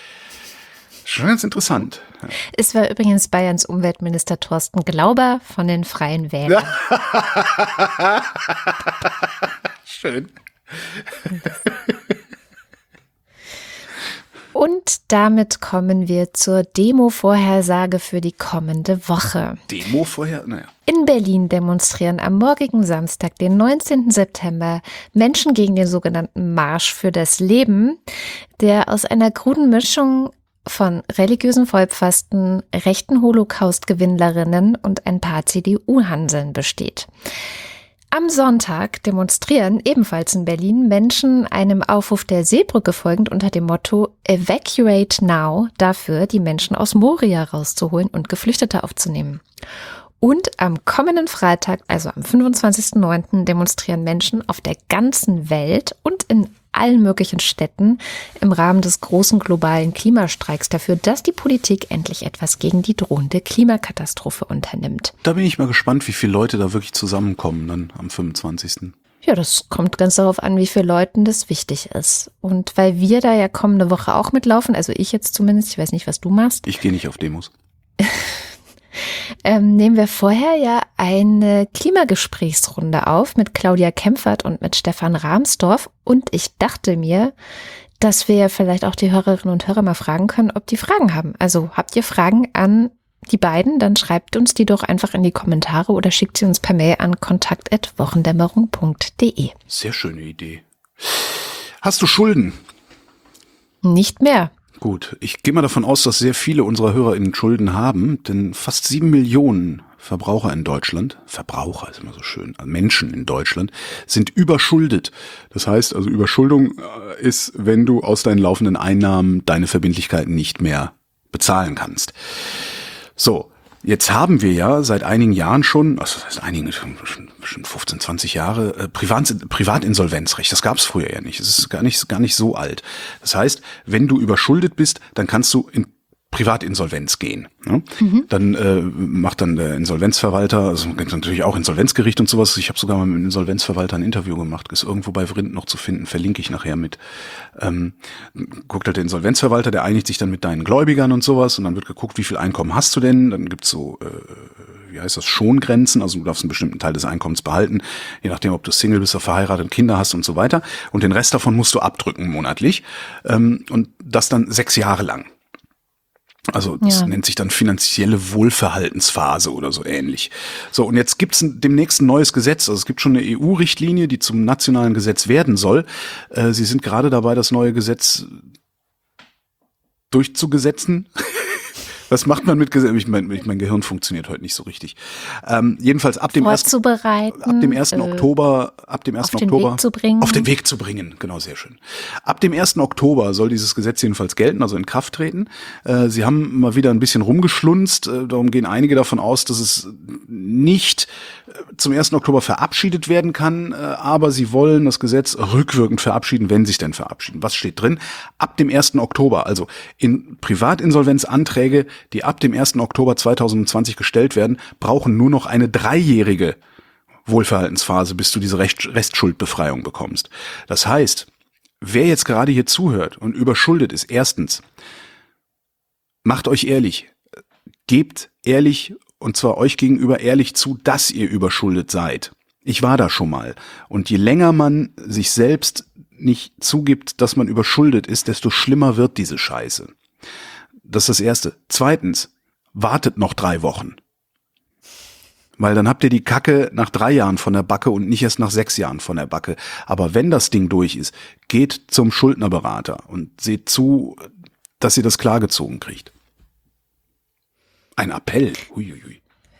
Schon ganz interessant. Ja. Es war übrigens Bayerns Umweltminister Thorsten Glauber von den Freien Wählern. Schön. Und damit kommen wir zur Demo-Vorhersage für die kommende Woche. Demo vorher? Naja. In Berlin demonstrieren am morgigen Samstag, den neunzehnten September, Menschen gegen den sogenannten Marsch für das Leben, der aus einer kruden Mischung von religiösen Vollpfosten, rechten Holocaust-Gewinnlerinnen und ein paar C D U-Hanseln besteht. Am Sonntag demonstrieren ebenfalls in Berlin Menschen einem Aufruf der Seebrücke folgend unter dem Motto Evacuate Now dafür, die Menschen aus Moria rauszuholen und Geflüchtete aufzunehmen. Und am kommenden Freitag, also am fünfundzwanzigsten neunten demonstrieren Menschen auf der ganzen Welt und in allen möglichen Städten im Rahmen des großen globalen Klimastreiks dafür, dass die Politik endlich etwas gegen die drohende Klimakatastrophe unternimmt. Da bin ich mal gespannt, wie viele Leute da wirklich zusammenkommen dann am fünfundzwanzigsten Ja, das kommt ganz darauf an, wie vielen Leuten das wichtig ist. Und weil wir da ja kommende Woche auch mitlaufen, also ich jetzt zumindest, ich weiß nicht, was du machst. Ich gehe nicht auf Demos. Ähm, nehmen wir vorher ja eine Klimagesprächsrunde auf mit Claudia Kempfert und mit Stefan Rahmsdorf. Und ich dachte mir, dass wir vielleicht auch die Hörerinnen und Hörer mal fragen können, ob die Fragen haben. Also habt ihr Fragen an die beiden, dann schreibt uns die doch einfach in die Kommentare oder schickt sie uns per Mail an kontakt at wochendämmerung punkt de. Sehr schöne Idee. Hast du Schulden? Nicht mehr. Gut, ich gehe mal davon aus, dass sehr viele unserer HörerInnen Schulden haben, denn fast sieben Millionen Verbraucher in Deutschland, Verbraucher ist immer so schön, also Menschen in Deutschland, sind überschuldet. Das heißt, also Überschuldung ist, wenn du aus deinen laufenden Einnahmen deine Verbindlichkeiten nicht mehr bezahlen kannst. So, jetzt haben wir ja seit einigen Jahren schon, also das heißt einigen, schon, schon fünfzehn, zwanzig Jahre, äh, Privat, Privatinsolvenzrecht. Das gab es früher ja nicht. Es ist gar nicht, gar nicht so alt. Das heißt, wenn du überschuldet bist, dann kannst du in Privatinsolvenz gehen. Ne? Mhm. Dann äh, macht dann der Insolvenzverwalter, also gibt natürlich auch Insolvenzgericht und sowas. Ich habe sogar mal mit dem Insolvenzverwalter ein Interview gemacht, ist irgendwo bei Vrind noch zu finden, verlinke ich nachher mit. Ähm, guckt halt der Insolvenzverwalter, der einigt sich dann mit deinen Gläubigern und sowas und dann wird geguckt, wie viel Einkommen hast du denn? Dann gibt's so, äh, wie heißt das, Schongrenzen, also du darfst einen bestimmten Teil des Einkommens behalten, je nachdem, ob du Single bist, oder verheiratet, Kinder hast und so weiter. Und den Rest davon musst du abdrücken monatlich ähm, und das dann sechs Jahre lang. Also das Ja. nennt sich dann finanzielle Wohlverhaltensphase oder so ähnlich. So, und jetzt gibt's ein, demnächst ein neues Gesetz. Also es gibt schon eine E U-Richtlinie, die zum nationalen Gesetz werden soll. Äh, sie sind gerade dabei, das neue Gesetz durchzugesetzen. Was macht man mit Gesetz? Ich mein, mein Gehirn funktioniert heute nicht so richtig. Ähm, jedenfalls ab dem ersten Vorzubereiten. Ab dem ersten äh, Oktober, ab dem ersten auf den Oktober Weg zu bringen. auf den Weg zu bringen, genau, sehr schön. Ab dem ersten Oktober soll dieses Gesetz jedenfalls gelten, also in Kraft treten. Äh, Sie haben mal wieder ein bisschen rumgeschlunzt, äh, darum gehen einige davon aus, dass es nicht äh, zum ersten Oktober verabschiedet werden kann, äh, aber sie wollen das Gesetz rückwirkend verabschieden, wenn sie es denn verabschieden. Was steht drin? Ab dem ersten Oktober, also in Privatinsolvenzanträge, die ab dem ersten Oktober zweitausendzwanzig gestellt werden, brauchen nur noch eine dreijährige Wohlverhaltensphase, bis du diese Rest- Restschuldbefreiung bekommst. Das heißt, wer jetzt gerade hier zuhört und überschuldet ist, erstens, macht euch ehrlich, gebt ehrlich, und zwar euch gegenüber ehrlich zu, dass ihr überschuldet seid. Ich war da schon mal. Und je länger man sich selbst nicht zugibt, dass man überschuldet ist, desto schlimmer wird diese Scheiße. Das ist das Erste. Zweitens, wartet noch drei Wochen. Weil dann habt ihr die Kacke nach drei Jahren von der Backe und nicht erst nach sechs Jahren von der Backe. Aber wenn das Ding durch ist, geht zum Schuldnerberater und seht zu, dass ihr das klargezogen kriegt. Ein Appell. Uiuiui.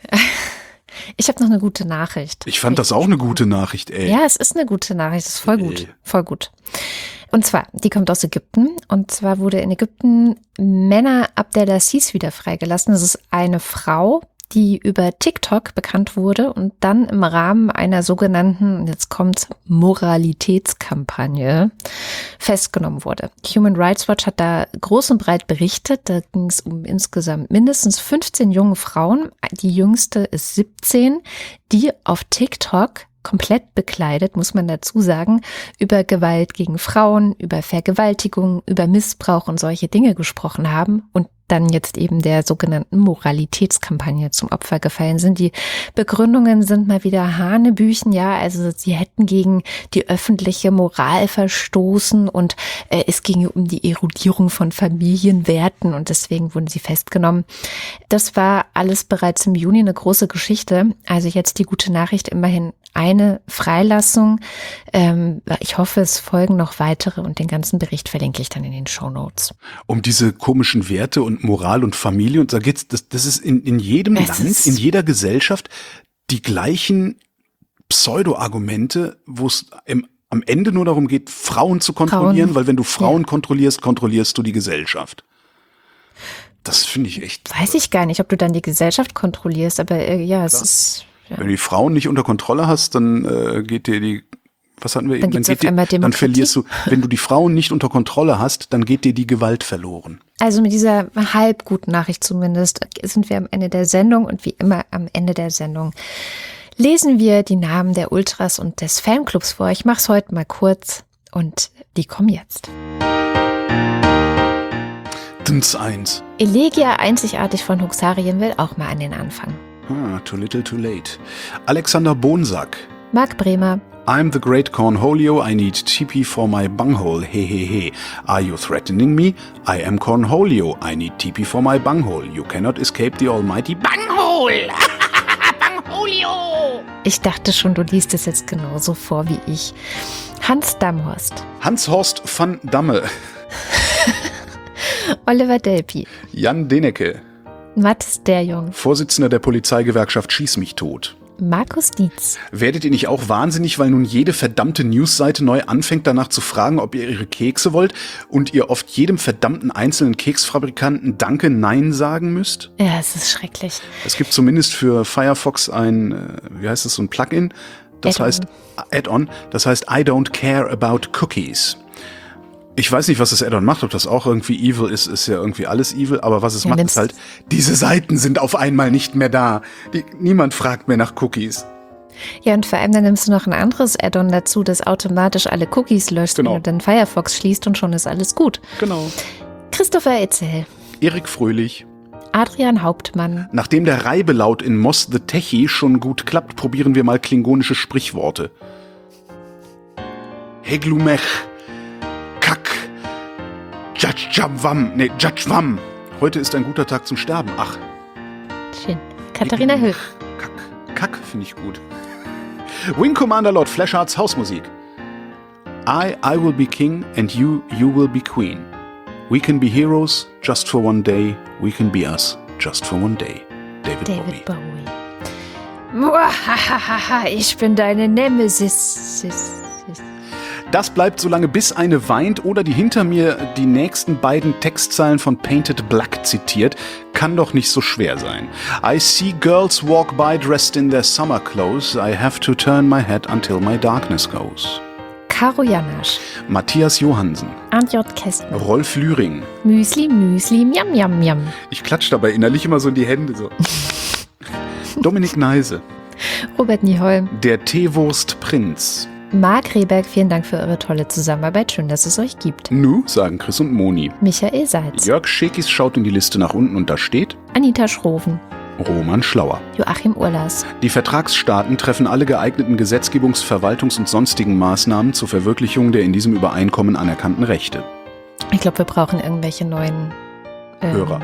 Ich habe noch eine gute Nachricht. Ich fand das auch eine gute Nachricht, ey. Ja, es ist eine gute Nachricht. Das ist voll gut. Äh. Voll gut. Und zwar, die kommt aus Ägypten. Und zwar wurde in Ägypten Mena Abdelaziz wieder freigelassen. Das ist eine Frau, die über TikTok bekannt wurde und dann im Rahmen einer sogenannten, und jetzt kommt, Moralitätskampagne festgenommen wurde. Human Rights Watch hat da groß und breit berichtet. Da ging es um insgesamt mindestens fünfzehn junge Frauen. Die jüngste ist siebzehn, die auf TikTok komplett bekleidet, muss man dazu sagen, über Gewalt gegen Frauen, über Vergewaltigung, über Missbrauch und solche Dinge gesprochen haben und dann jetzt eben der sogenannten Moralitätskampagne zum Opfer gefallen sind. Die Begründungen sind mal wieder Hanebüchen, ja, also sie hätten gegen die öffentliche Moral verstoßen und äh, es ginge um die Erodierung von Familienwerten und deswegen wurden sie festgenommen. Das war alles bereits im Juni eine große Geschichte. Also jetzt die gute Nachricht, immerhin eine Freilassung. Ähm, ich hoffe, es folgen noch weitere und den ganzen Bericht verlinke ich dann in den Shownotes. Um diese komischen Werte und Moral und Familie, und da geht's, das, das ist in, in jedem Es Land, ist- in jeder Gesellschaft die gleichen Pseudo-Argumente, wo es im, am Ende nur darum geht, Frauen zu kontrollieren, Frauen, weil wenn du Frauen ja. kontrollierst, kontrollierst du die Gesellschaft. Das finde ich echt. Weiß ich gar nicht, ob du dann die Gesellschaft kontrollierst, aber äh, ja, es ist... Ja. Wenn du die Frauen nicht unter Kontrolle hast, dann äh, geht dir die, was hatten wir Dann eben? gibt's geht auf dir, einmal dann Demokratie. verlierst du, wenn du die Frauen nicht unter Kontrolle hast, dann geht dir die Gewalt verloren. Also mit dieser halb guten Nachricht zumindest sind wir am Ende der Sendung und wie immer am Ende der Sendung lesen wir die Namen der Ultras und des Fanclubs vor. Ich mache es heute mal kurz und die kommen jetzt. Dins eins. Elegia einzigartig von Huxarien will auch mal an den Anfang. Ah, too little too late. Alexander Bonsack. Marc Bremer, I'm the great Cornholio, I need T P for my bunghole, hehehe. Are you threatening me? I am Cornholio, I need T P for my bunghole. You cannot escape the almighty bunghole. Bungholio! ich dachte schon, du liest es jetzt genauso vor wie ich. Hans Damhorst, Hans-Horst van Damme. Oliver Delpi, Jan Denecke, Mathis Derjong, Vorsitzender der Polizeigewerkschaft Schieß mich tot. Markus Dietz, Werdet ihr nicht auch wahnsinnig, weil nun jede verdammte Newsseite neu anfängt, danach zu fragen, ob ihr ihre Kekse wollt und ihr oft jedem verdammten einzelnen Keksfabrikanten Danke, Nein sagen müsst? ja, es ist schrecklich. Es gibt zumindest für Firefox ein, äh, wie heißt das, so ein Plugin, das Add-on. heißt Add-on, das heißt I don't care about cookies. Ich weiß nicht, was das Add-on macht, ob das auch irgendwie evil ist, ist ja irgendwie alles evil, aber was es Ja, macht, nimmst- ist halt, diese Seiten sind auf einmal nicht mehr da. Die, niemand fragt mehr nach Cookies. Ja, und vor allem dann nimmst du noch ein anderes Add-on dazu, das automatisch alle Cookies löscht, Genau. wenn du dann Firefox schließt und schon ist alles gut. Genau. Christopher Itzel, Erik Fröhlich. Adrian Hauptmann, Nachdem der Reibelaut in Mos the Techie schon gut klappt, probieren wir mal klingonische Sprichworte. Heglumech, Kak, Jajjawam, nee, Jajwam, Heute ist ein guter Tag zum Sterben. Ach, Schön. Katharina Höh. Kack, Kack finde ich gut. Wing Commander Lord Fleshards Hausmusik. I, I will be king and you, you will be queen. We can be heroes just for one day. We can be us just for one day. David, David Bowie. Bowie. Muahahaha, ich bin deine Nemesis. Sis, sis. Das bleibt so lange, bis eine weint oder die hinter mir die nächsten beiden Textzeilen von Painted Black zitiert. Kann doch nicht so schwer sein. I see girls walk by dressed in their summer clothes. I have to turn my head until my darkness goes. Karo Janasch. Matthias Johansen. Arndt J. Kästner. Rolf Lühring. Müsli, Müsli, Miam, Miam, Miam. Ich klatsche dabei innerlich immer so in die Hände. So. Dominik Neise. Robert Nieholm. Der Teewurst Prinz. Marc Rehberg, vielen Dank für eure tolle Zusammenarbeit. Schön, dass es euch gibt. Nu, sagen Chris und Moni. Michael Seitz. Jörg Schekis schaut in die Liste nach unten und da steht Anita Schroven. Roman Schlauer. Joachim Urlas. Die Vertragsstaaten treffen alle geeigneten Gesetzgebungs-, Verwaltungs- und sonstigen Maßnahmen zur Verwirklichung der in diesem Übereinkommen anerkannten Rechte. Ich glaube, wir brauchen irgendwelche neuen ähm, Hörer.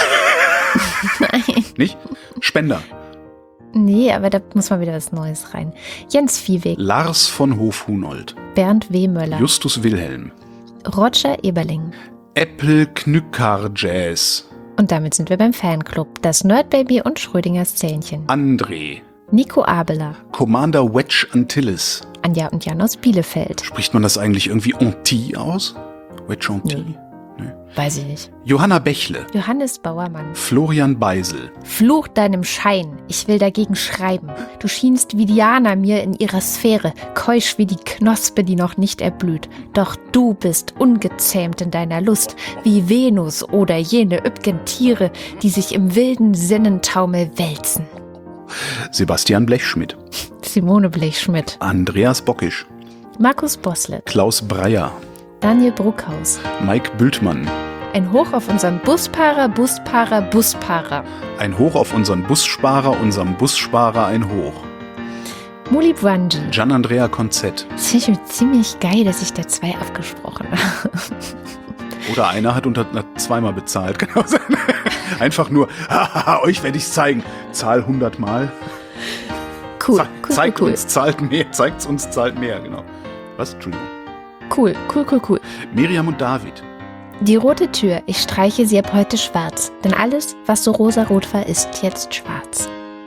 Nein. Nicht? Spender. Nee, aber da muss mal wieder was Neues rein. Jens Viehweg. Lars von Hof-Hunold. Bernd W. Möller. Justus Wilhelm. Roger Eberling. Apple Knückar Jazz. Und damit sind wir beim Fanclub. Das Nerdbaby und Schrödingers Zähnchen. André. Nico Abeler. Commander Wedge Antilles. Anja und Jan aus Bielefeld. Spricht man das eigentlich irgendwie Antilles aus? Wedge Antilles? Nee. Weiß ich nicht. Johanna Bächle. Johannes Bauermann. Florian Beisel. Fluch deinem Schein, ich will dagegen schreiben. Du schienst wie Diana mir in ihrer Sphäre, keusch wie die Knospe, die noch nicht erblüht. Doch du bist ungezähmt in deiner Lust, wie Venus oder jene üppgen Tiere, die sich im wilden Sinnentaumel wälzen. Sebastian Blechschmidt. Simone Blechschmidt. Andreas Bockisch. Markus Bosslet. Klaus Breyer. Daniel Bruckhaus. Mike Bültmann. Ein Hoch auf unseren Buspaarer, Buspaarer, Buspaarer. Ein Hoch auf unseren Bussparer, unserem Bussparer ein Hoch. Muli Bwanji. Gian-Andrea Konzett. Das finde ich ziemlich geil, dass ich da zwei abgesprochen habe. Oder einer hat unter hat zweimal bezahlt. Genau. Einfach nur, haha, euch werde ich es zeigen. Zahl hundert Mal. Cool, Ze cool, zeigt cool, uns, zahlt mehr. Zeigt uns, zahlt mehr. Genau. Was? Entschuldigung. cool, cool, cool, cool. Miriam und David. Die rote Tür, ich streiche sie ab heute schwarz. Denn alles, was so rosarot war, ist jetzt schwarz.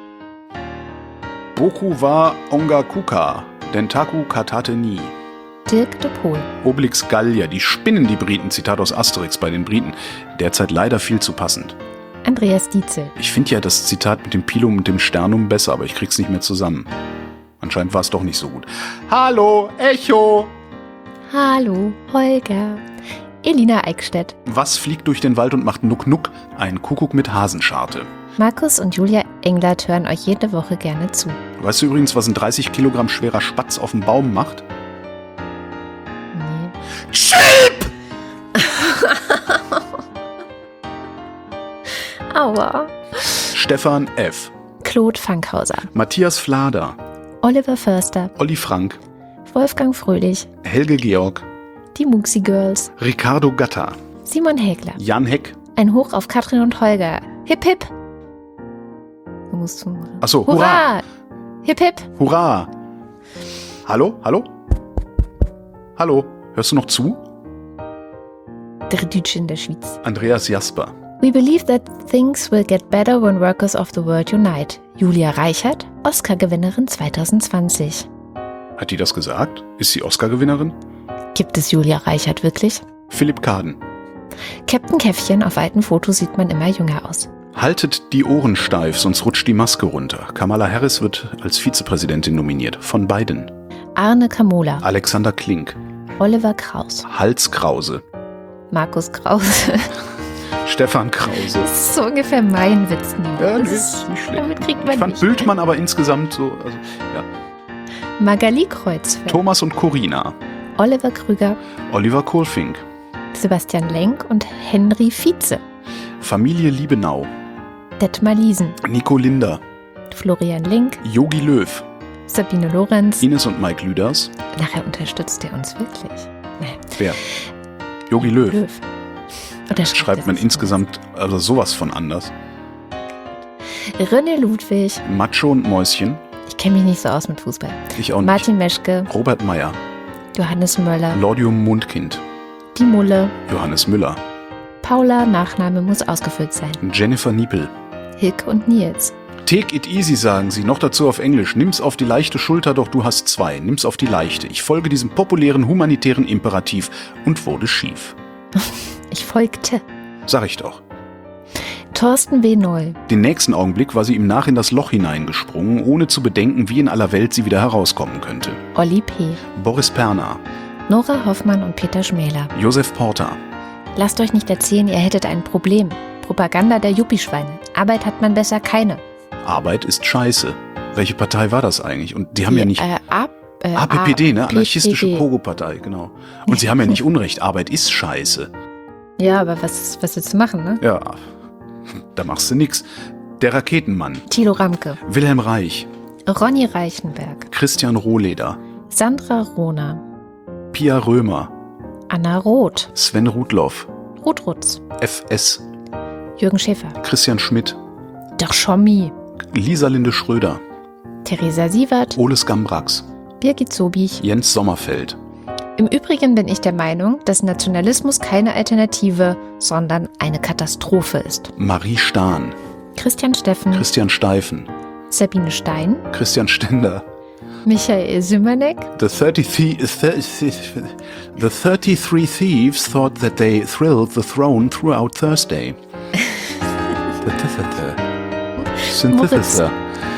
Boku wa Ongakuka, Dentaku katate ni. Dirk de Pohl. Obelix Gallia, die spinnen die Briten. Zitat aus Asterix bei den Briten. Derzeit leider viel zu passend. Andreas Dietzel. Ich finde ja das Zitat mit dem Pilum und dem Sternum besser, aber ich krieg's nicht mehr zusammen. Anscheinend war es doch nicht so gut. Hallo, Echo! Hallo, Holger. Elina Eickstedt. Was fliegt durch den Wald und macht Nuck-Nuck? Ein Kuckuck mit Hasenscharte. Markus und Julia Englert hören euch jede Woche gerne zu. Weißt du übrigens, was ein dreißig Kilogramm schwerer Spatz auf dem Baum macht? Nee. Chip! Aua. Stefan F. Claude Fankhauser. Matthias Flader. Oliver Förster. Olli Frank. Wolfgang Fröhlich. Helge Georg. Die Muxi Girls. Ricardo Gatter. Simon Hägler. Jan Heck. Ein Hoch auf Katrin und Holger. Hip hip. Du musst zumachen. Achso, hurra! Hurra! Hip hip. Hurra! Hallo? Hallo? Hallo? Hörst du noch zu? Der Deutsche in der Schweiz. Andreas Jasper. We believe that things will get better when workers of the world unite. Julia Reichert, Oscar-Gewinnerin zwanzig zwanzig. Hat die das gesagt? Ist sie Oscar-Gewinnerin? Gibt es Julia Reichert wirklich? Philipp Kaden. Captain Käffchen, auf alten Fotos sieht man immer jünger aus. Haltet die Ohren steif, sonst rutscht die Maske runter. Kamala Harris wird als Vizepräsidentin nominiert. Von Biden. Arne Kamola. Alexander Klink. Oliver Kraus. Hals Krause. Markus Krause. Stefan Krause. Das ist so ungefähr mein Witz. Ja, nee, Das ist nicht schlecht. Damit kriegt man Ich fand nicht. Bültmann aber insgesamt so, also, ja. Magali Kreuzfeld. Thomas und Corina. Oliver Krüger. Oliver Kohlfink. Sebastian Lenk und Henry Vize. Familie Liebenau. Detmar Liesen. Nico Linder. Florian Link. Jogi Löw. Sabine Lorenz. Ines und Mike Lüders. Nachher unterstützt er uns wirklich. Nee. Wer? Jogi Löw. Löw. Oder schreibt man das insgesamt also sowas von anders. anders? René Ludwig. Macho und Mäuschen. Ich kenne mich nicht so aus mit Fußball. Ich auch nicht. Martin Meschke. Robert Meyer. Johannes Möller. Lordium Mundkind. Die Mulle. Johannes Müller. Paula, Nachname muss ausgefüllt sein. Jennifer Niepel. Hilke und Nils. Take it easy, sagen sie, noch dazu auf Englisch. Nimm's auf die leichte Schulter, doch du hast zwei. Nimm's auf die leichte. Ich folge diesem populären humanitären Imperativ und wurde schief. Ich folgte. Sag ich doch. Thorsten W. Neu. Den nächsten Augenblick war sie ihm nach in das Loch hineingesprungen, ohne zu bedenken, wie in aller Welt sie wieder herauskommen könnte. Olli P. Boris Perner. Nora Hoffmann und Peter Schmäler. Josef Porter. Lasst euch nicht erzählen, ihr hättet ein Problem. Propaganda der Yuppie-Schweine. Arbeit hat man besser keine. Arbeit ist scheiße. Welche Partei war das eigentlich? Und die haben Die, ja nicht... Äh, A, äh, A P P D, ne? A P P D. Anarchistische Pogo-Partei, genau. Und sie haben ja nicht Unrecht. Arbeit ist scheiße. Ja, aber was, was willst du machen, ne? Ja, da machst du nix. Der Raketenmann. Thilo Ramke. Wilhelm Reich. Ronny Reichenberg. Christian Rohleder. Sandra Rohner. Pia Römer. Anna Roth. Sven Rudloff. Ruth Rutz. F S. Jürgen Schäfer. Christian Schmidt. Doch Schommi. Lisa Linde Schröder. Theresa Sievert. Ole Skambrax. Birgit Sobich. Jens Sommerfeld. Im Übrigen bin ich der Meinung, dass Nationalismus keine Alternative, sondern eine Katastrophe ist. Marie Stahn. Christian Steffen. Christian Steifen. Sabine Stein. Christian Stender. Michael Sümanek. The thirty-three, the thirty-three thieves thought that they thrilled the throne throughout Thursday. Synthesis.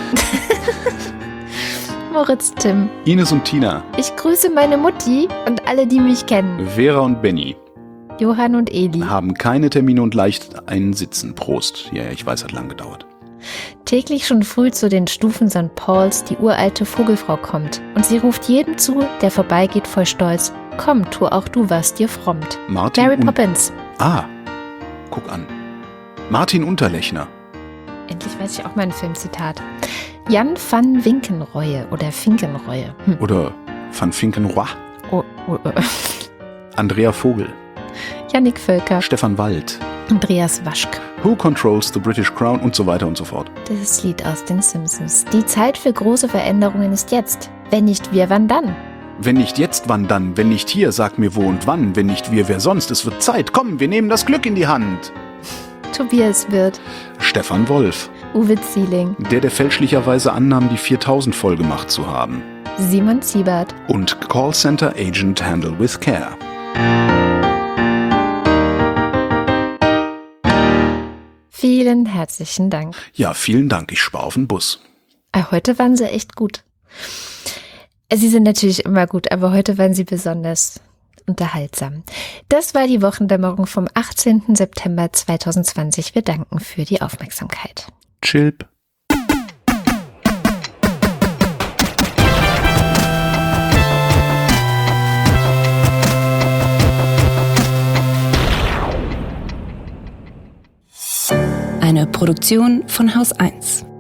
Moritz Timm. Ines und Tina. Ich grüße meine Mutti und alle, die mich kennen. Vera und Benny. Johann und Eli. Haben keine Termine und leicht einen Sitzen. Prost. Ja, ich weiß, hat lang gedauert. Täglich schon früh zu den Stufen Sankt Pauls die uralte Vogelfrau kommt. Und sie ruft jedem zu, der vorbeigeht voll Stolz. Komm, tu auch du, was dir frommt. Martin Mary Un- Poppins. Ah, guck an. Martin Unterlechner. Endlich weiß ich auch mein Filmzitat. Jan van Winkenreue oder Finkenreue. Hm. Oder Van Finkenroy. Oh, oh, oh. Andrea Vogel. Jannik Völker. Stefan Wald. Andreas Waschk. Who Controls the British Crown und so weiter und so fort. Das Lied aus den Simpsons. Die Zeit für große Veränderungen ist jetzt. Wenn nicht wir, wann dann? Wenn nicht jetzt, wann dann? Wenn nicht hier, sag mir wo und wann. Wenn nicht wir, wer sonst? Es wird Zeit. Komm, wir nehmen das Glück in die Hand. Tobias Wirth. Stefan Wolf. Uwe Zieling. Der, der fälschlicherweise annahm, die viertausend voll gemacht zu haben. Simon Siebert. Und Callcenter Agent Handle with Care. Vielen herzlichen Dank. Ja, vielen Dank. Ich spare auf den Bus. Heute waren sie echt gut. Sie sind natürlich immer gut, aber heute waren sie besonders unterhaltsam. Das war die Wochendämmerung vom achtzehnten September zweitausendzwanzig. Wir danken für die Aufmerksamkeit. Chilp. Eine Produktion von Haus eins.